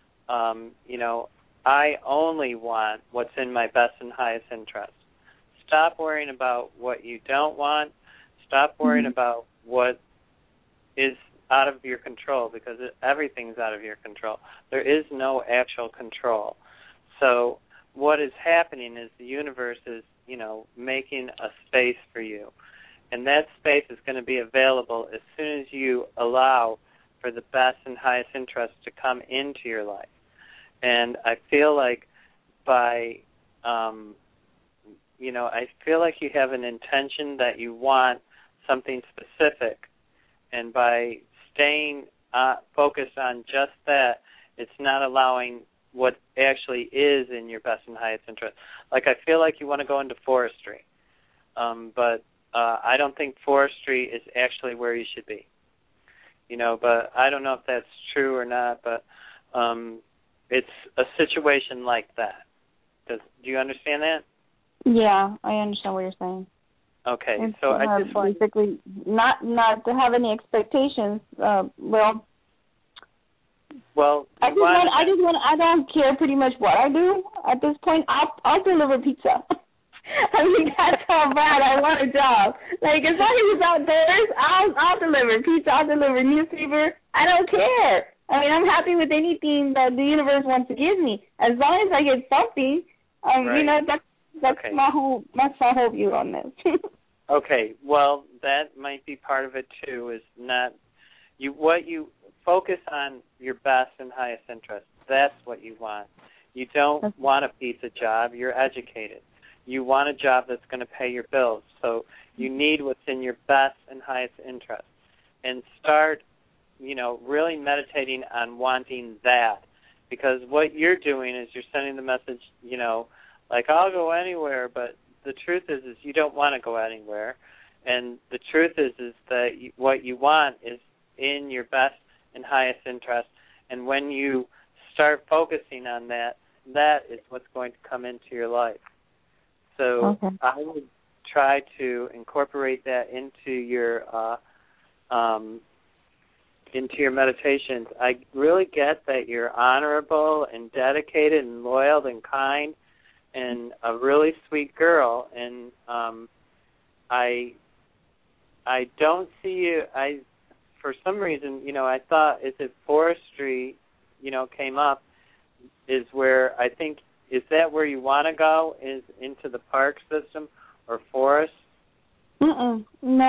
I only want what's in my best and highest interest. Stop worrying about what you don't want. Stop worrying about what is out of your control, because everything's out of your control. There is no actual control. So what is happening is the universe is, making a space for you. And that space is going to be available as soon as you allow for the best and highest interest to come into your life. And I feel like I feel like you have an intention that you want something specific. And by staying focused on just that, it's not allowing what actually is in your best and highest interest. Like, I feel like you want to go into forestry, but I don't think forestry is actually where you should be. but I don't know if that's true or not, but it's a situation like that. Do you understand that? Yeah, I understand what you're saying. Okay, and so I just want basically not to have any expectations. I don't care pretty much what I do at this point. I'll deliver pizza. I mean, that's how bad I want a job. Like, as long as it's outdoors, I'll deliver pizza, I'll deliver newspaper. I don't care. I mean, I'm happy with anything that the universe wants to give me, as long as I get something. Right. That's okay. my whole view on this. Okay, well, that might be part of it too. Is not what you focus on your best and highest interest. That's what you want. You don't want a pizza job. You're educated. You want a job that's going to pay your bills. So you need what's in your best and highest interest. And start, really meditating on wanting that. Because what you're doing is you're sending the message, like, I'll go anywhere, but the truth is you don't want to go anywhere. And the truth is that what you want is in your best and highest interest. And when you start focusing on that, that is what's going to come into your life. So I would try to incorporate that into your meditations. I really get that you're honorable and dedicated and loyal and kind and a really sweet girl. And I don't see you. For some reason, I thought, is it forestry? Came up is where I think. Is that where you want to go, is into the park system or forest? No.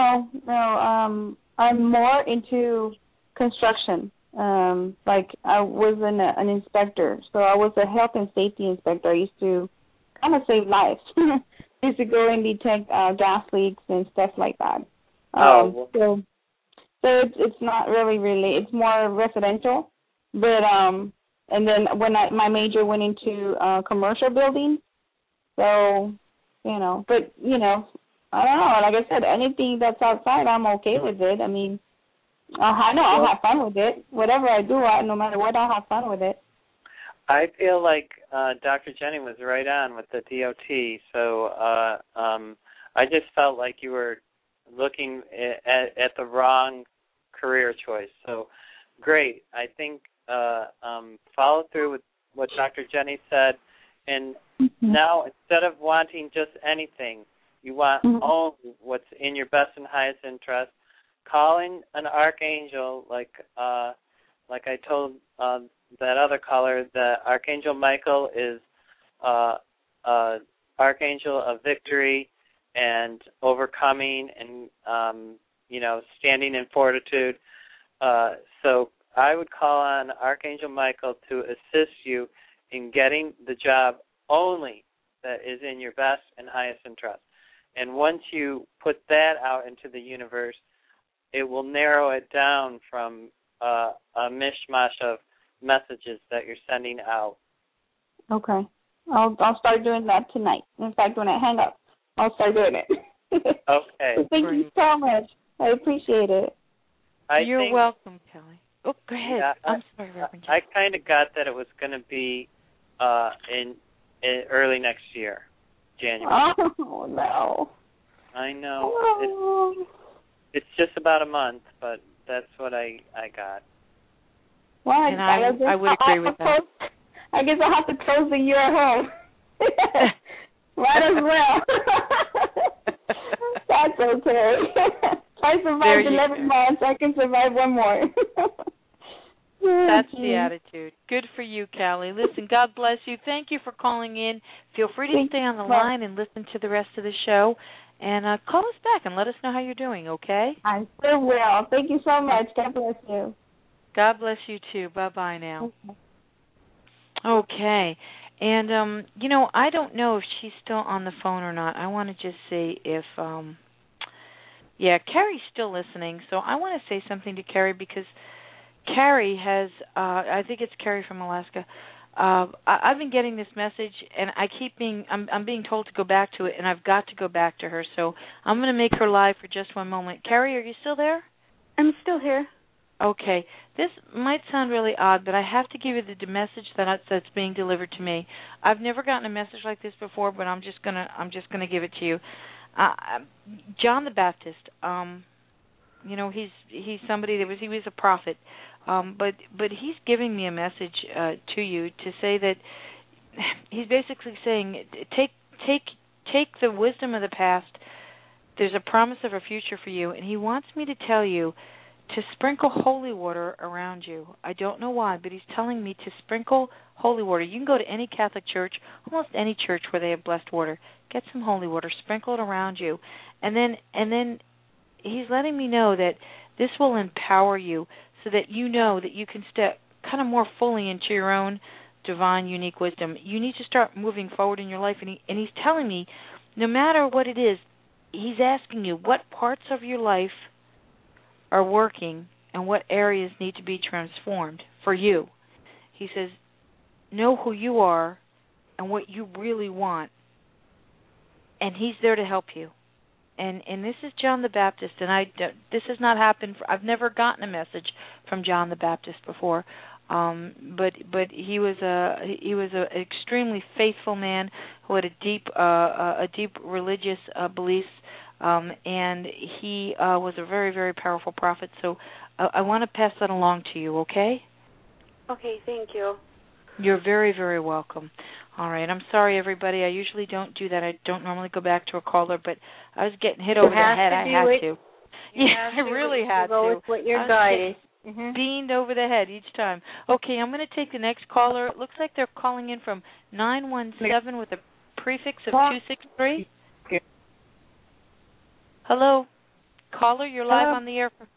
I'm more into construction. Like I was an inspector, so I was a health and safety inspector. I used to kind of save lives. I used to go and detect gas leaks and stuff like that. So it's not really. It's more residential, but and then when my major went into commercial building, so, but, I don't know. Like I said, anything that's outside, I'm okay with it. I mean, I know I'll have fun with it. Whatever I do, no matter what, I'll have fun with it. I feel like Dr. Jenny was right on with the DOT, so I just felt like you were looking at the wrong career choice. So, great. I think follow through with what Dr. Jenny said, and now instead of wanting just anything, you want only what's in your best and highest interest. Calling an archangel, like I told that other caller, that Archangel Michael is archangel of victory and overcoming and standing in fortitude. So I would call on Archangel Michael to assist you in getting the job only that is in your best and highest interest. And once you put that out into the universe, it will narrow it down from a mishmash of messages that you're sending out. Okay. I'll start doing that tonight. In fact, when I hang up, I'll start doing it. Okay. Thank you so much. I appreciate it. You're welcome, Kelly. Oh, go ahead. Yeah, I'm sorry, Reverend. I kind of got that it was going to be in early next year, January. Oh, no. I know. Oh. It's just about a month, but that's what I got. Well, and I would agree with that. I guess I'll have to close the year at home. Might as well. That's okay. If I survived 11 months, I can survive one more. That's the attitude. Good for you, Callie. Listen, God bless you. Thank you for calling in. Feel free to stay on the line and listen to the rest of the show. And call us back and let us know how you're doing, okay? I sure will. Thank you so much. God bless you. God bless you, too. Bye-bye now. Okay. And, I don't know if she's still on the phone or not. I want to just see if, Carrie's still listening. So I want to say something to Carrie because Carrie has, I think it's Carrie from Alaska. I've been getting this message, and I'm being told to go back to it, and I've got to go back to her. So I'm going to make her live for just one moment. Carrie, are you still there? I'm still here. Okay, this might sound really odd, but I have to give you the message that's being delivered to me. I've never gotten a message like this before, but I'm just gonna give it to you. John the Baptist, he's somebody he was a prophet, but he's giving me a message to you to say that he's basically saying take the wisdom of the past. There's a promise of a future for you, and he wants me to tell you to sprinkle holy water around you. I don't know why, but he's telling me to sprinkle holy water. You can go to any Catholic church, almost any church where they have blessed water. Get some holy water, sprinkle it around you. And then he's letting me know that this will empower you so that you know that you can step kind of more fully into your own divine, unique wisdom. You need to start moving forward in your life. And he's telling me, no matter what it is, he's asking you what parts of your life are working and what areas need to be transformed for you. He says, know who you are and what you really want, and he's there to help you. And this is John the Baptist, and this has not happened. I've never gotten a message from John the Baptist before, but he was a extremely faithful man who had a deep religious beliefs. And he was a very, very powerful prophet. So I want to pass that along to you, okay? Okay, thank you. You're very, very welcome. All right, I'm sorry, everybody. I usually don't do that. I don't normally go back to a caller, but I was getting hit over the head. I had to. Yeah, I really had to. Go with what your guide is. Beamed over the head each time. Okay, I'm going to take the next caller. It looks like they're calling in from 917 with a prefix of 263. Hello, caller, you're live on the air for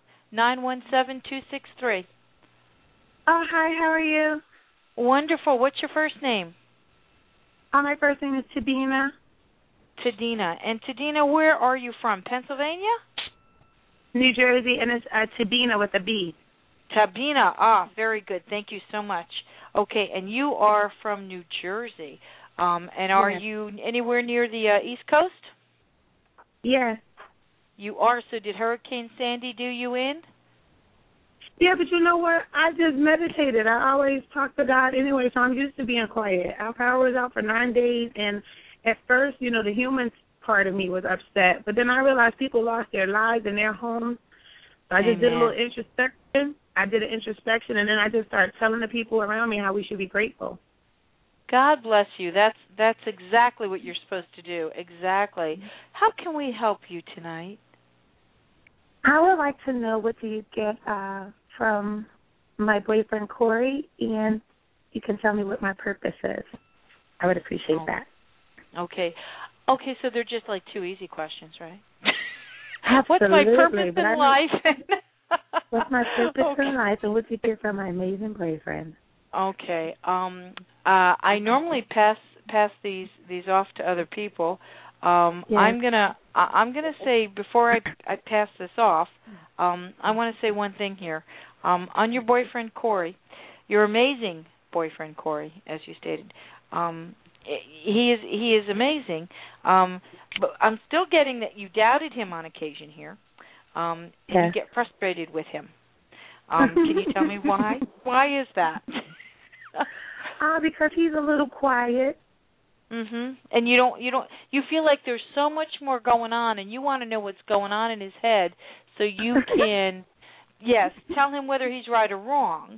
917-263. Oh, hi, how are you? Wonderful. What's your first name? My first name is Tadina. Tadina. And Tadina, where are you from? Pennsylvania? New Jersey, and it's Tabina with a B. Tabina. Very good. Thank you so much. Okay, and you are from New Jersey. And are you anywhere near the East Coast? Yes. You are. So did Hurricane Sandy do you in? Yeah, but you know what? I just meditated. I always talk to God anyway, so I'm used to being quiet. Our power was out for 9 days, and at first, the human part of me was upset, but then I realized people lost their lives and their homes. So I just did a little introspection. I did an introspection, and then I just started telling the people around me how we should be grateful. God bless you. That's exactly what you're supposed to do. Exactly. How can we help you tonight? I would like to know, what do you get from my boyfriend, Corey, and you can tell me what my purpose is. I would appreciate that. Okay. Okay, so they're just like two easy questions, right? Absolutely. What's my purpose in life? What's my purpose in life, and what do you get from my amazing boyfriend? Okay. I normally pass these off to other people. Yes. I'm gonna say, before I pass this off, I want to say one thing here. On your boyfriend Corey, your amazing boyfriend Corey, as you stated, he is amazing. But I'm still getting that you doubted him on occasion here. And you get frustrated with him. Can you tell me why? Why is that? Because he's a little quiet. Mhm. And you feel like there's so much more going on, and you want to know what's going on in his head so you can tell him whether he's right or wrong.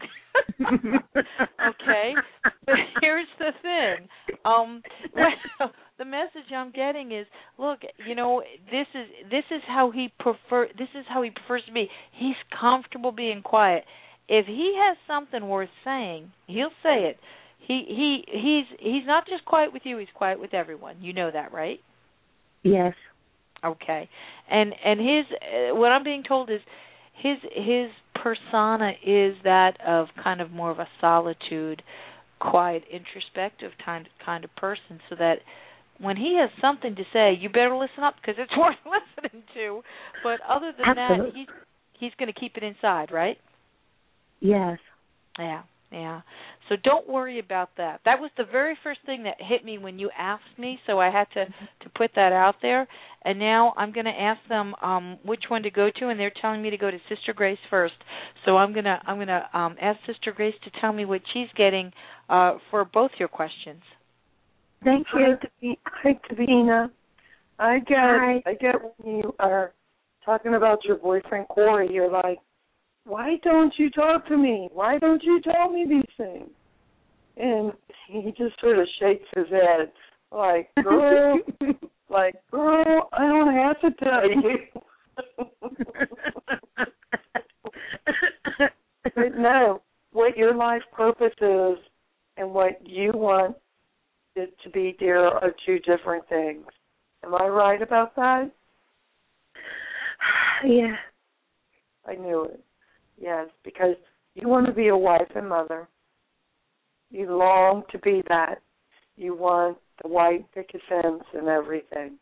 Okay? But here's the thing. The message I'm getting is, look, this is how he prefers to be. He's comfortable being quiet. If he has something worth saying, he'll say it. He's not just quiet with you, he's quiet with everyone. You know that, right? Yes. Okay. And his what I'm being told is his persona is that of kind of more of a solitude, quiet, introspective kind of person, so that when he has something to say, you better listen up because it's worth listening to. But other than Absolutely. that, he's going to keep it inside, right? Yes. Yeah. So don't worry about that. That was the very first thing that hit me when you asked me, so I had to put that out there. And now I'm going to ask them which one to go to, and they're telling me to go to Sister Grace first. So I'm going to ask Sister Grace to tell me what she's getting for both your questions. Thank you. Hi, Davina. I get when you are talking about your boyfriend Corey, you're like, why don't you talk to me? Why don't you tell me these things? And he just sort of shakes his head, like, girl, I don't have to tell you. But no, what your life purpose is and what you want it to be, dear, are two different things. Am I right about that? Yeah. I knew it. Yes, because you want to be a wife and mother. You long to be that. You want the white picket fence and everything.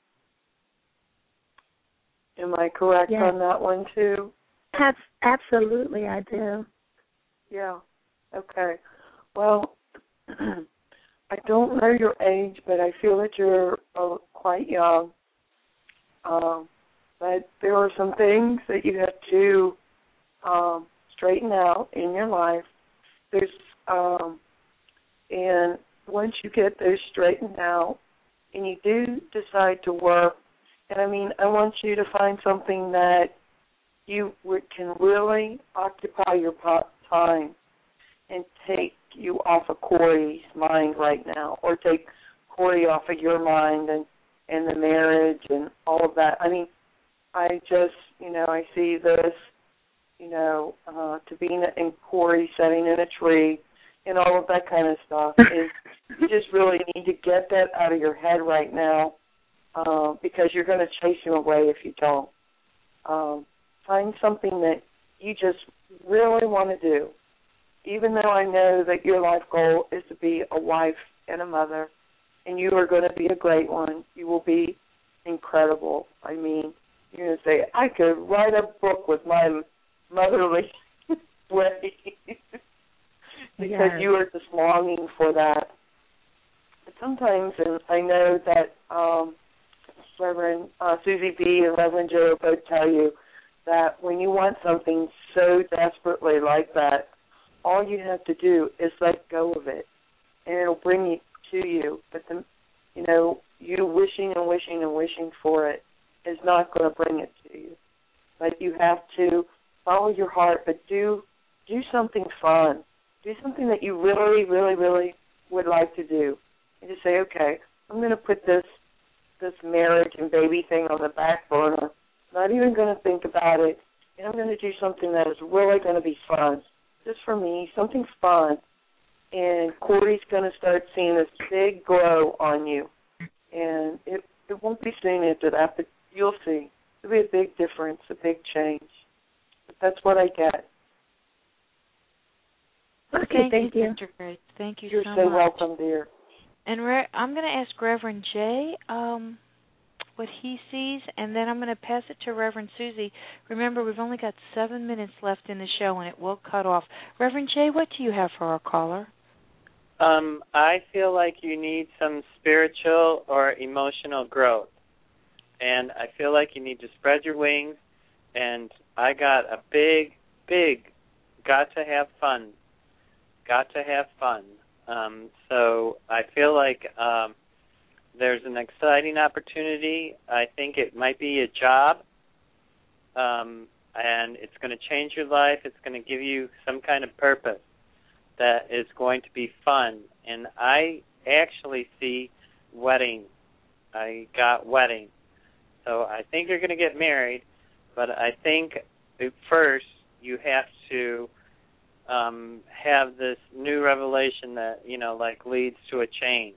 Am I correct on that one, too? Absolutely, I do. Yeah. Okay. Well, I don't know your age, but I feel that you're quite young. But there are some things that you have to straighten out in your life. And once you get those straightened out, and you do decide to work, and I want you to find something that you can really occupy your time and take you off of Corey's mind right now, or take Corey off of your mind and the marriage and all of that. I just, I see this, Davina and Corey sitting in a tree and all of that kind of stuff. And you just really need to get that out of your head right now because you're going to chase him away if you don't. Find something that you just really want to do. Even though I know that your life goal is to be a wife and a mother, and you are going to be a great one. You will be incredible. You're going to say, I could write a book with my motherly way because you are just longing for that. But sometimes, and I know that Reverend Susie B. and Reverend Joe both tell you that when you want something so desperately like that, all you have to do is let go of it, and it'll bring it to you. But you wishing and wishing and wishing for it is not going to bring it to you. But you have to follow your heart, but do something fun. Do something that you really, really, really would like to do. And just say, okay, I'm going to put this marriage and baby thing on the back burner. Not even going to think about it. And I'm going to do something that is really going to be fun. Just for me, something fun. And Corey's going to start seeing this big glow on you. And it won't be soon after that, but you'll see. It'll be a big difference, a big change. But that's what I get. Okay, thank you. Sister Grace. Thank you You're so so much. welcome, dear. And I'm going to ask Reverend Jay what he sees, and then I'm going to pass it to Reverend Susie. Remember, we've only got 7 minutes left in the show, and it will cut off. Reverend Jay, what do you have for our caller? I feel like you need some spiritual or emotional growth. And I feel like you need to spread your wings. And I got a big, got to have fun. So I feel like there's an exciting opportunity. I think it might be a job. And it's going to change your life. It's going to give you some kind of purpose that is going to be fun. And I actually see wedding. I got wedding. So I think you're going to get married, but I think first you have to have this new revelation that, leads to a change.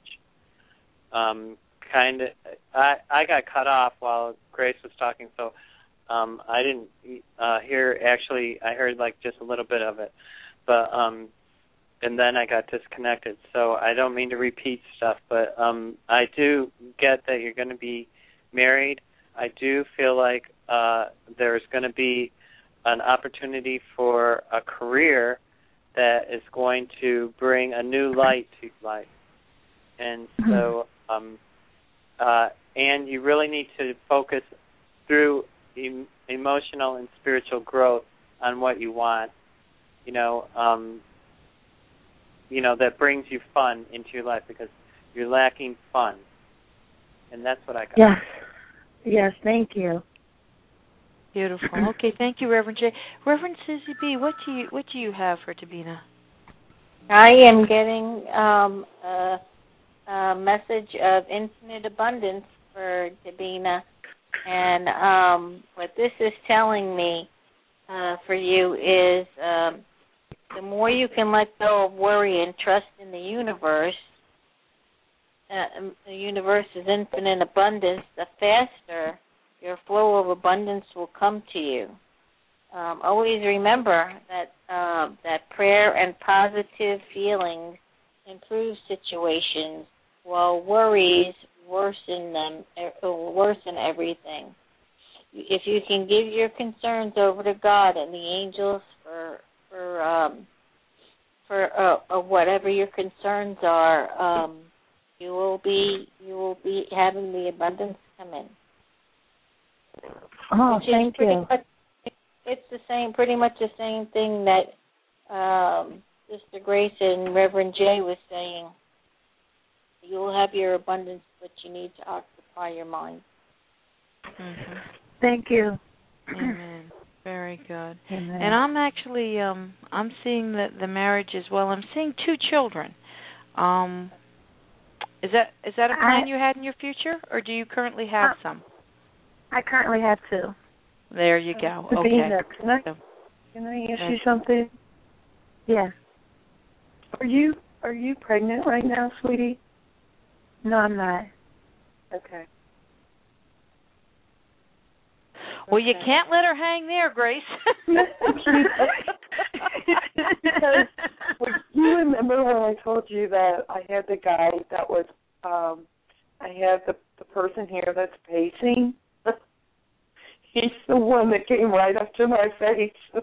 I got cut off while Grace was talking, so I didn't hear, actually, I heard just a little bit of it. But and then I got disconnected. So I don't mean to repeat stuff, but I do get that you're going to be married. I do feel like there's going to be an opportunity for a career that is going to bring a new light to life. And so, and you really need to focus through emotional and spiritual growth on what you want, that brings you fun into your life, because you're lacking fun. And that's what I got. Yes. Yes, thank you. Beautiful. Okay, thank you, Reverend J. Reverend Susie B., what do you have for Tabina? I am getting a message of infinite abundance for Tabina, and what this is telling me for you is the more you can let go of worry and trust in the universe is infinite abundance, the faster your flow of abundance will come to you. Always remember that prayer and positive feelings improve situations, while worries worsen everything. If you can give your concerns over to God and the angels for whatever your concerns are, you will be having the abundance come in. Oh, thank you. It's pretty much the same thing that Sister Grace and Reverend Jay was saying. You will have your abundance, but you need to occupy your mind. Mm-hmm. Thank you. Amen. Very good. Amen. And I'm actually I'm seeing the marriage as well. I'm seeing 2 children. Is that a plan you had in your future, or do you currently have some? I currently have 2. There you go. Okay. Can I ask you something? Yes. Are you pregnant right now, sweetie? No, I'm not. Okay. Well, you can't let her hang there, Grace. Because you remember when I told you that I had the guy that was, I have the person here that's pacing. He's the one that came right up to my face.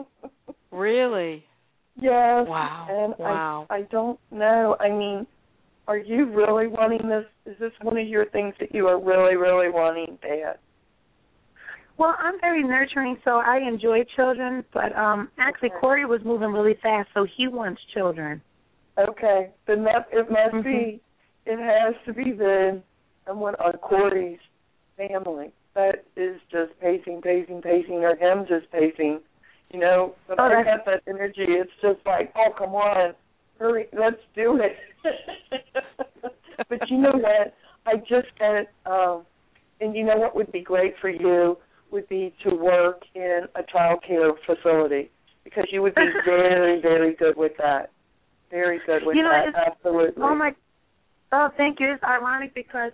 Really? Yes. Wow. And wow. I don't know. I mean, are you really wanting this? Is this one of your things that you are really, really wanting, Dad? Well, I'm very nurturing, so I enjoy children, but actually Corey was moving really fast, so he wants children. Okay. Then it must be, it has to be then someone on Corey's family that is just pacing, or him just pacing. But I got that energy. It's just like, oh, come on, hurry, let's do it. But you know what? I just got, and you know what would be great for you would be to work in a child care facility, because you would be very, very good with that. Very good with that, absolutely. Thank you. It's ironic because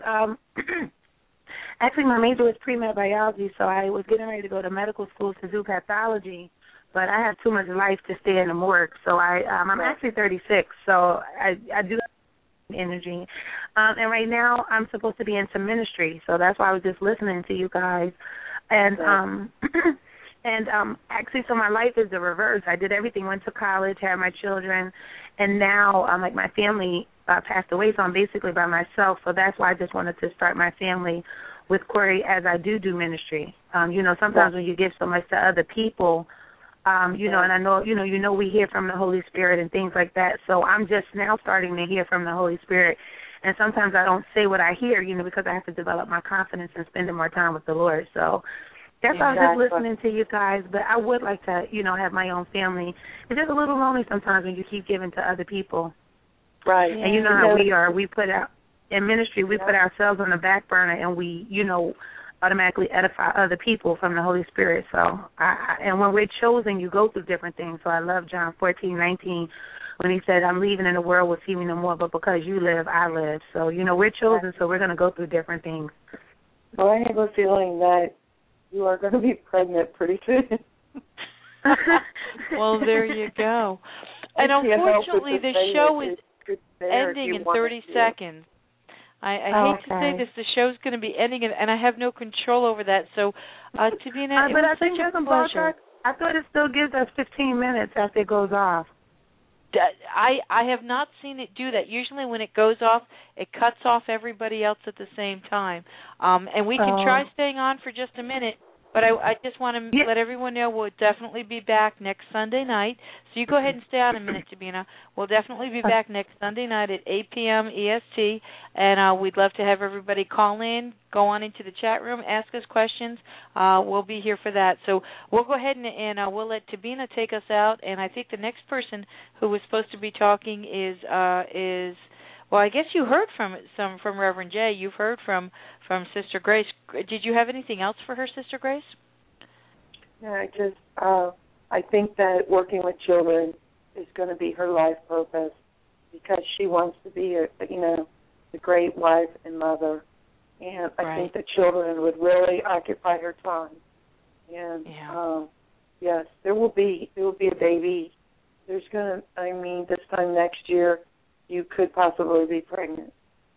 actually my major was pre-med biology, so I was getting ready to go to medical school to do pathology, but I have too much life to stay in the morgue, so I'm actually 36, so I do have energy. And right now I'm supposed to be into ministry, so that's why I was just listening to you guys. And actually, so my life is the reverse. I did everything, went to college, had my children, and now my family passed away, so I'm basically by myself. So that's why I just wanted to start my family with Corey, as I do ministry. Sometimes when you give so much to other people, and I know, we hear from the Holy Spirit and things like that. So I'm just now starting to hear from the Holy Spirit. And sometimes I don't say what I hear, because I have to develop my confidence and spending more time with the Lord. So that's why I was just listening to you guys. But I would like to, have my own family. It's just a little lonely sometimes when you keep giving to other people. Right. And you know how we are. We put out, in ministry, we put ourselves on the back burner, and we, automatically edify other people from the Holy Spirit. So, and when we're chosen, you go through different things. So I love John 14:19. When he said, I'm leaving in the world with you no more, but because you live, I live. So, we're chosen, so we're going to go through different things. Well, I have a feeling that you are going to be pregnant pretty soon. Well, there you go. And unfortunately, the show is ending in 30 seconds. I hate to say this, the show's going to be ending, and I have no control over that. So, Tabina, it was such a pleasure. I thought it still gives us 15 minutes after it goes off. I have not seen it do that. Usually when it goes off, it cuts off everybody else at the same time. And we can try staying on for just a minute, but I just want to let everyone know we'll definitely be back next Sunday night. So you go ahead and stay on a minute, Tabina. We'll definitely be back next Sunday night at 8 p.m. EST, and we'd love to have everybody call in, go on into the chat room, ask us questions. We'll be here for that. So we'll go ahead and we'll let Tabina take us out, and I think the next person who was supposed to be talking is well, I guess you heard from Reverend Jay. You've heard from Sister Grace. Did you have anything else for her, Sister Grace? Yeah, I think that working with children is going to be her life purpose because she wants to be a great wife and mother, and I think the children would really occupy her time. And yes, there will be a baby. This time next year, you could possibly be pregnant.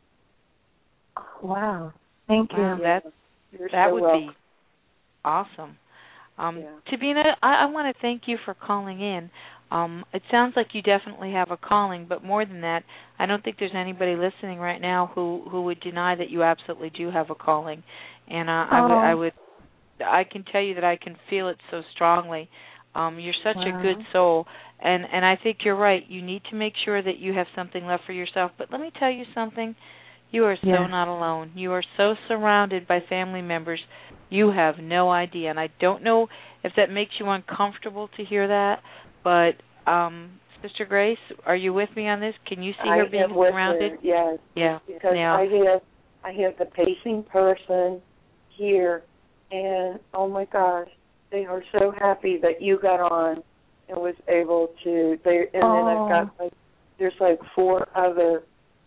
Wow. Thank you. Wow, that would be awesome. Tabina, I want to thank you for calling in. It sounds like you definitely have a calling, but more than that, I don't think there's anybody listening right now who would deny that you absolutely do have a calling. And I can tell you that I can feel it so strongly. You're such a good soul, and I think you're right. You need to make sure that you have something left for yourself. But let me tell you something. You are so not alone. You are so surrounded by family members. You have no idea. And I don't know if that makes you uncomfortable to hear that, but Sister Grace, are you with me on this? Can you see her being surrounded? Yes. Yeah. Because I have the pacing person here, and oh my gosh, they are so happy that you got on and was able to. Then I've got there's four other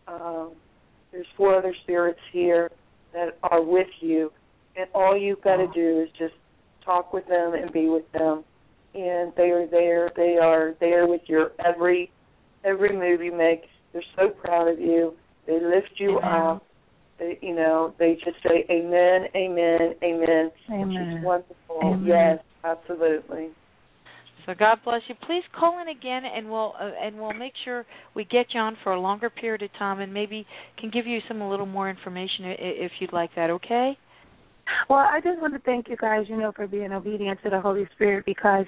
spirits here that are with you, and all you've got to do is just talk with them and be with them, and they are there. They are there with your every move you make. They're so proud of you. They lift you up. They just say amen, amen, amen. Which is wonderful. Amen. Yes, absolutely. So God bless you. Please call in again, and we'll make sure we get you on for a longer period of time, and maybe can give you a little more information if you'd like that. Okay? Well, I just want to thank you guys, for being obedient to the Holy Spirit because,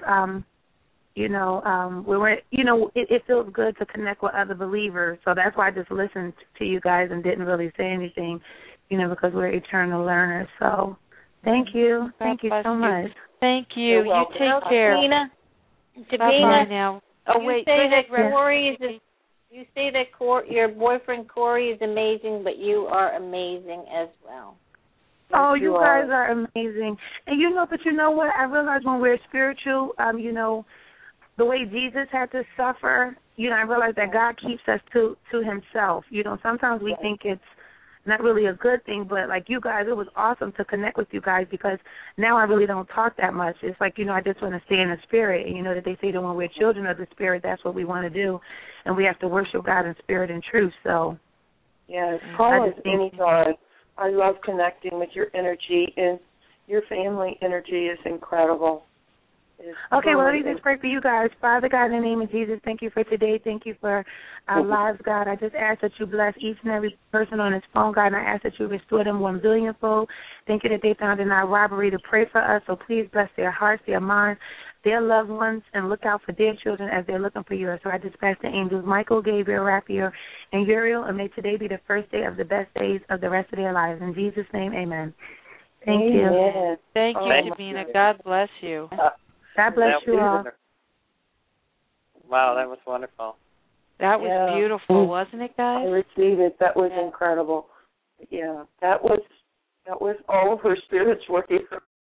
it feels good to connect with other believers. So that's why I just listened to you guys and didn't really say anything, because we're eternal learners. So thank you. Thank you so much. Thank you. You take care. Bye now. Oh, wait. Go ahead, you say that your boyfriend Corey is amazing, but you are amazing as well. Oh, you guys are amazing. And but you know what? I realize when we're spiritual, the way Jesus had to suffer, I realize that God keeps us to himself. Sometimes we think it's not really a good thing, but like you guys, it was awesome to connect with you guys because now I really don't talk that much. It's like, I just want to stay in the spirit. And that they say that when we're children of the spirit, that's what we want to do. And we have to worship God in spirit and truth. So, yes, call us anytime. I love connecting with your energy, and your family energy is incredible. Okay, well, let me just pray for you guys. Father God, in the name of Jesus, thank you for today. Thank you for our lives, God. I just ask that you bless each and every person on this phone, God, and I ask that you restore them 1 billionfold. Thank you that they found in our robbery to pray for us, so please bless their hearts, their minds, their loved ones, and look out for their children as they're looking for you. So I dispatch the angels Michael, Gabriel, Raphael, and Uriel, and may today be the first day of the best days of the rest of their lives. In Jesus' name, amen. Thank you. Thank you, Tabina. God bless you. God bless you all. Wow, that was wonderful. That was beautiful, wasn't it, guys? I received it. That was incredible. Yeah, that was all of her spirits working for